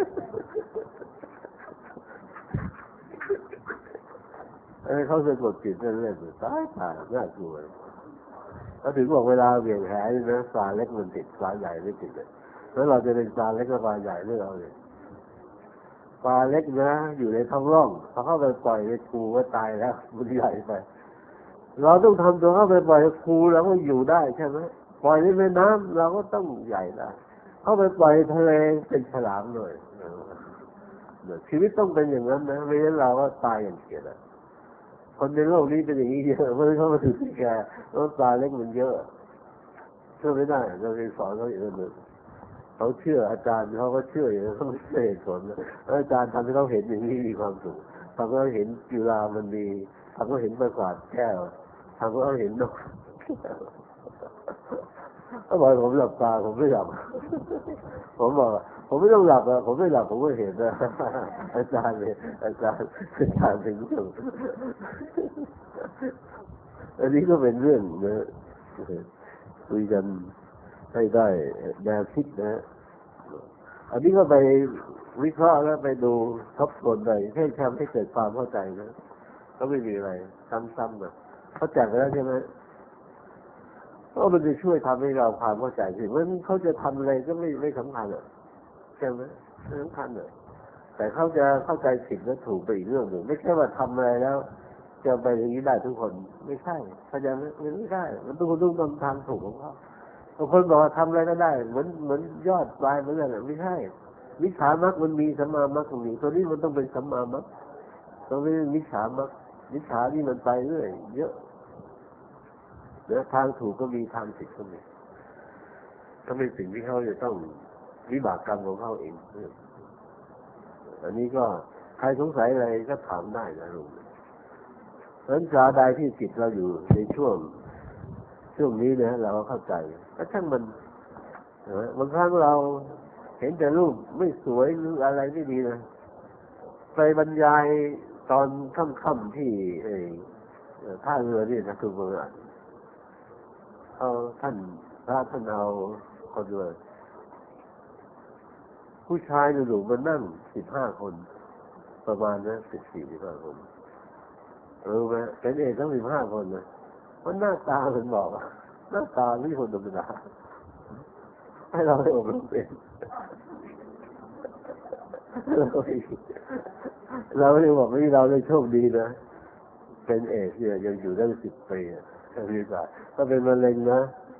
เขาสะกดจิตเล่นๆตายน่ากลัวเขาถึงบอกเวลาเบี่ยงแหนี่นะปลาเล็กมันติดปลาใหญ่ไม่ติดเลยแล้วเราจะเป็นปลาเล็กกับปลาใหญ่เรื่องเอาเลยปลาเล็กนะอยู่ในท้องร่องพอเข้าไปปล่อยในคูก็ตายแล้วมันใหญ่ไปเราต้องทำตัวเข้าไปปล่อยคูแล้วก็อยู่ได้ใช่ไหมปล่อยในแม่น้ำเราก็ต้องใหญ่ได้เข้าไปปล่อยทะเลเป็นฉลามเลยชีวิตต้องเป็นอย่างนั้นนะไม่งั้นเราก็ตายอย่างเกียรติคนในโลกนี้เป็นอย่างนี้เยอะเพราะเขามาถึงแก่แล้วปลาเล็กมันเยอะช่วยไม่ได้เราเคยสอนเขาอย่างนั้นเขาเชื่ออาจารย์เขาก็เชื่ออย่างนั้นเขาไม่เห็นผลอาจารย์ทำให้เขาเห็นอย่างนี้มีความสุขทำให้เขาเห็นกีฬามันดีทำให้เขาเห็นปราสาทแก้วทำให้เขาเห็นนกเขาบอกผมหลับตาผมไม่หลับผมบอกผมไม่ต้องหลับอะผมไม่หลับผมก็เห็นนะอาจารย์เลยอาจารย์ถึงจุดอันนี้ก็เป็นเรื่องนะคุยกันให้ได้แนวคิดนะอันนี้ก็ไปวิเคราะห์แล้วไปดูทบทวนไปให้ทำให้เกิดความเข้าใจนะก็ไม่มีอะไรซ้ำๆนะเข้าใจแล้วใช่ไหมเพราะมันจะช่วยทำให้เราความเข้าใจสิว่าเขาจะทำอะไรก็ไม่สำคัญหรอกใช่ไหมไม่สำคัญเลยแต่เขาจะเข้าใจผิดและถูกไปอีกเรื่องหนึ่งไม่ใช่ว่าทำอะไรแล้วจะไปอย่างนี้ได้ทุกคนไม่ใช่เข้าใจไหมมันไม่ได้มันทุกคนต้องทำถูกของเขาบางคนบอกว่าทำอะไรก็ได้เหมือนยอดปลายเหมือนกันไม่ใช่วิชามรรคมันมีสัมมามรรคมันมีตัวนี้มันต้องเป็นสัมมามรรคตัวนี้วิชามรรควิชานี่มันไปเรื่อยเยอะเดี๋ยวทางถูกก็มีทางผิดก็มีก็เป็นสิ่งที่เขาจะต้องวิบากกรรมของเขาเองอันนี้ก็ใครสงสัยอะไรก็ถามได้นะลุงเพราะฉะนั้นสาใดที่จิตเราอยู่ในช่วงนี้นะเราเข้าใจก็ช่างมันบางครั้งเราเห็นแต่รูปไม่สวยหรืออะไรไม่ดีนะไปบรรยายตอนค่ำๆที่ท่าเรือนี่นะคือเมืองเอาท่านพระท่านเอาคนเลยผู้ชายหนุ่มๆมานั่ง15 คนประมาณนะ14-15 คนรู้ไหมเป็นเอกทั้ง15 คนนะมันหน้าตาเป็นบอกหน้าตาไม่คนธรรมดาให้เราได้อบรมเป็นเราได้บอกว่าเราได้โชคดีนะเป็นเอกเนี่ยยังอยู่ได้10 ปีดีกว่าถ้าเป็นมะเร็งนะ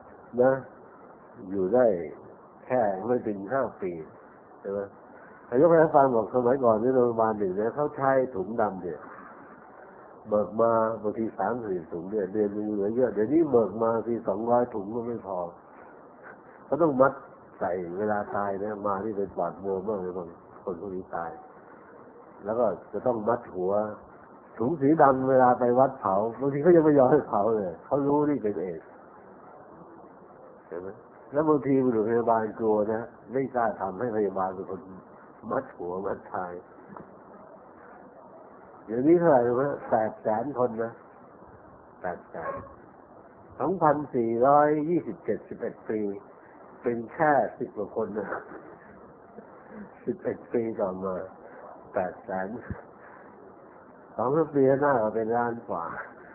อยู่ได้แค่ไม่ถึง5 ปีใช่ไหมแต่ยกให้ฟังบอกสมัยก่อนที่โรงพยาบาลหนึ่งเนี่ยเขาใช้ถุงดำเนี่ยเบิกมาบางที3-4 ถุงเนี่ยเดือนนึงเหลือเยอะเดี๋ยวนี้เบิกมาที200 ถุงก็ไม่พอเขาต้องมัดใส่เวลาตายนะมาที่เป็นปอดบวมบ้างเลยบางคนพวกนี้ตายแล้วก็จะต้องมัดหัวถุงสีดำเวลาไปวัดเผาบางทีเขายังไม่ยอมให้เผาเลยเขารู้นี่เป็นเอกเห็นไหมแล้วบางทีบุรุษพยาบาลกลัวนะไม่กล้าทำให้พยาบาลเป็นคนมัดหัวมัดท้ายเดี๋ยวนี้เท่าไหร่รู้ไหม800,000 คนนะ800,000 2,427 ปีเป็นแค่10 กว่าคนนะ11 ปีต่อมา800,000 2-3 ปีหน้าก็เป็นล้านกว่า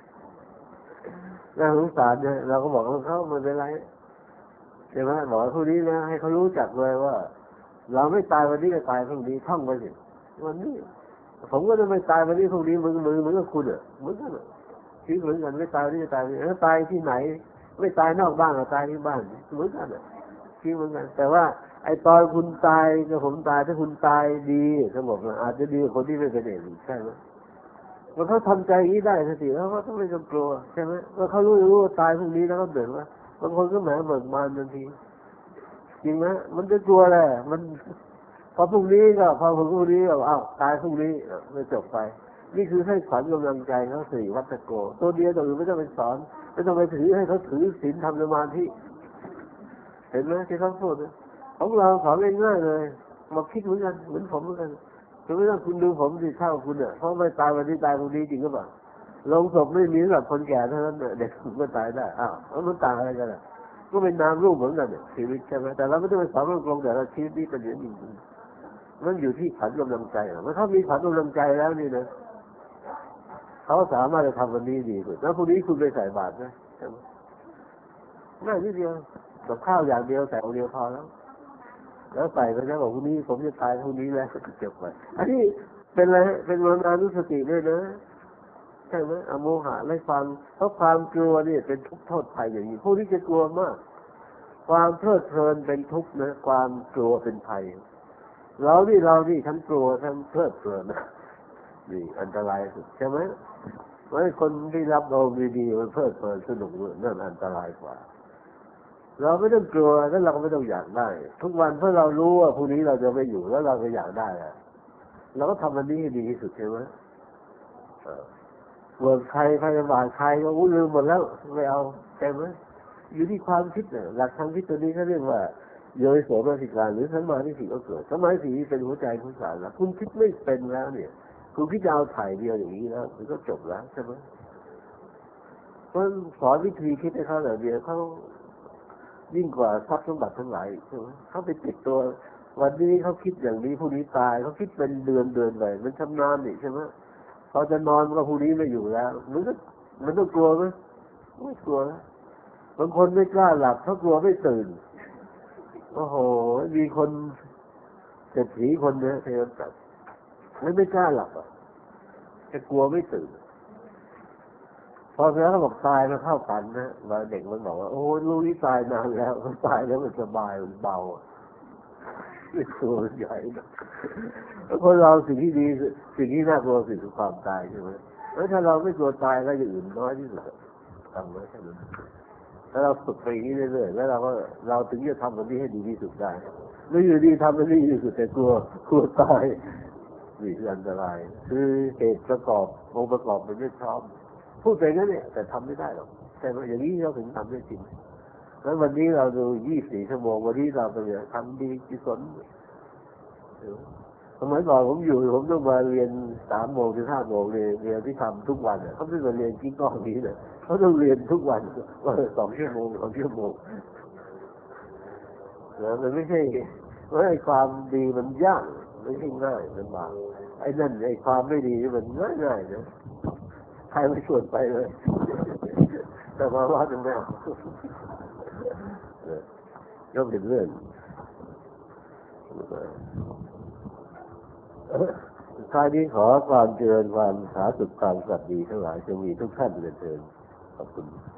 น่าสงสารเนี่ยเราก็บอกเขาไม่เป็นไรใช่ไหมบอกพวกนี้นะให้เขารู้จักเลยว่าเราไม่ตายวันนี้ก็ตายพรุ่งนี้ท่องไปสิวันนี้ผมก็จะไม่ตายวันนี้พรุ่งนี้มึงกับคุณอ่ะเหมือนกันชีวิตเหมือนกันไม่ตายวันนี้ก็ตายแล้วตายที่ไหนไม่ตายนอกบ้านก็ตายที่บ้านเหมือนกันอ่ะชีวิตเหมือนกันแต่ว่าไอ้ตอนคุณตายกับผมตายถ้าคุณตายดีสงบอาจจะดีกว่าคนที่ไม่เป็นเองใช่ไหมว่าเขาทำใจอย่างนี้ได้สติแล้วเขาต้องไม่ต้องกลัวใช่ไหมว่าเขารู้ว่าตายพรุ่งนี้แล้วก็เดือดว่าบางคนก็แหมเบิกบานทันทีจริงไหมมันจะกลัวแหละมันพอพรุ่งนี้ก็พอพรุ่งนี้ก็อ้าวตายพรุ่งนี้ไม่จบไปนี่คือให้ขวัญกำลังใจเขาสี่วัตโกตัวเดียวตัวอื่นไม่ต้องไปสอนไม่ต้องไปถือให้เขาถือศีลทำสมาธิเห็นไหมที่เขาพูดของเราสอนง่ายๆเลยมาคิดเหมือนกันเหมือนผมเหมือนกันคือไม่ต้องคุณดูผมสิเท่าคุณเนี่ยเพราะไม่ตายวันนี้ตายพรุ่งนี้จริงหรือเปล่าลงศพไม่มีสำหรับคนแก่เท่านั้นเด็กก็ตายได้อ้าวมันต่างอะไรกันอ่ะก็เป็นนามรูปเหมือนกันเนี่ยชีวิตใช่ไหมแต่เราไม่ต้องไปสอนตรงๆแต่เราชีวิตนี้เป็นอย่างนี้มันอยู่ที่ขวัญกำลังใจเมื่อเขามีขวัญกำลังใจแล้วนี่นะเขาสามารถจะทำวันนี้ดีสุดแล้วพรุ่งนี้คุณไปใส่บาตรนะใช่ไหมง่ายนิดเดียวกับข้าวอย่างเดียวแต่เอาเดียวพอแล้วใส่ไปนะบอกพรุ่งนี้ผมจะตายพรุ่งนี้แล้วจบไปอันนี้เป็นอะไรเป็นมรณานุสติด้วยนะใช่ไหมอโมหะไล่ฟังเพราะความกลัวนี่เป็นทุกข์โทษภัยอย่างนี้พวกนี้จะกลัวมากความเพลิดเพลินเป็นทุกข์นะความกลัวเป็นภัยเรานี่ทั้งกลัวทั้งเพลิดเพลินนะนี่อันตรายสุดใช่ไหมเพราะคนที่รับเราดีๆมันเพลิดเพลินสนุกนั่นอันตรายกว่าเราไม่ต้องกลัวแล้วเราก็ไม่ต้องอยากได้ ทุกวันเพราะเรารู้ว่าพรุ่งนี้เราจะไม่อยู่แล้วเราก็อยากได้อะเราก็ทำวันนี้ให้ดีที่สุดใช่ไหมเวิร์กใครพยาบาลใครก็ลืมหมดแล้วไม่เอาใช่ไหมอยู่ที่ความคิดเนี่ยหลักทางคิดตัวนี้เขาเรียกว่าโยนิโสมนสิการหรือสัมมาทิฏฐิก็เกิดสัมมาทิฏฐิเป็นหัวใจของสารแล้วคุณคิดไม่เป็นแล้วเนี่ยคุณคิดจะเอาถ่ายเดียวอย่างนี้แล้วมันก็จบแล้วใช่ไหมเพราะสอนวิธีคิดให้เขาเหล่านี้เขายิ่งกว่าทรัพย์สมบัติทั้งหลายใช่ไหมเขาไปติดตัววันนี้เขาคิดอย่างนี้พรุ่งนี้ตายเขาคิดเป็นเดือนไปมันชำนาญนี่ใช่ไหมเขาจะนอนก็พรุ่งนี้ไม่อยู่แล้วมันต้องกลัวไหมไม่กลัวนะบางคนไม่กล้าหลับเพราะกลัวไม่ตื่นโอ้โหมีคนเศรษฐีคนเนี้ยเทวดาไม่กล้าหลับอ่ะจะกลัวไม่ตื่นพอแล้วเขาบอกตายมาเข้าฝันนะมาเด็กมันบอกว่าโอ้ลูกนี่ตายนานแล้วมันตายแล้วมันสบายมันเบาไม่ตัวมันใหญ่นะคนเราสิ่งที่ดีสิ่งที่น่ากลัวคือความตายใช่ไหมแล้วถ้าเราไม่กลัวตายก็อย่างอื่นน้อยที่สุดทำไว้แค่นั้นถ้าเราฝึกไปอย่างนี้เรื่อยๆแล้วเราถึงจะทำวันนี้ให้ดีที่สุดได้ไม่อยู่ดีทำวันนี้ดีที่สุดแต่กลัวตายนี่คืออันตรายคือเหตุประกอบองค์ประกอบมันไม่พร้อมพูดไปงั้นเนี่ยแต่ทำไม่ได้หรอกแต่อย่างนี้เราถึงทำได้จริงแล้ววันนี้เราดู24 ชั่วโมงวันนี้เราเป็นทำดีกุศลสมัยก่อนผมต้องมาเรียน3 โมงถึง 5 โมงเรียนที่ทำทุกวันเขาไม่มาเรียนกิ้งก้องนี้เลยเขาต้องเรียนทุกวันวันละ2 ชั่วโมง2 ชั่วโมงแล้วมันไม่ใช่ว่าไอ้ความดีมันยากไม่ใช่ง่ายมันบางไอ้นั่นไอ้ความไม่ดีมันง่ายนะใครไม่ชวนไปเลยแต่มาว่าจะไม่เอาก็เป็นเรื่องท้ายนี้ขอความเจริญความสาธุความสัตย์ดีทั้งหลายจงมีทุกท่านเถิดขอบคุณ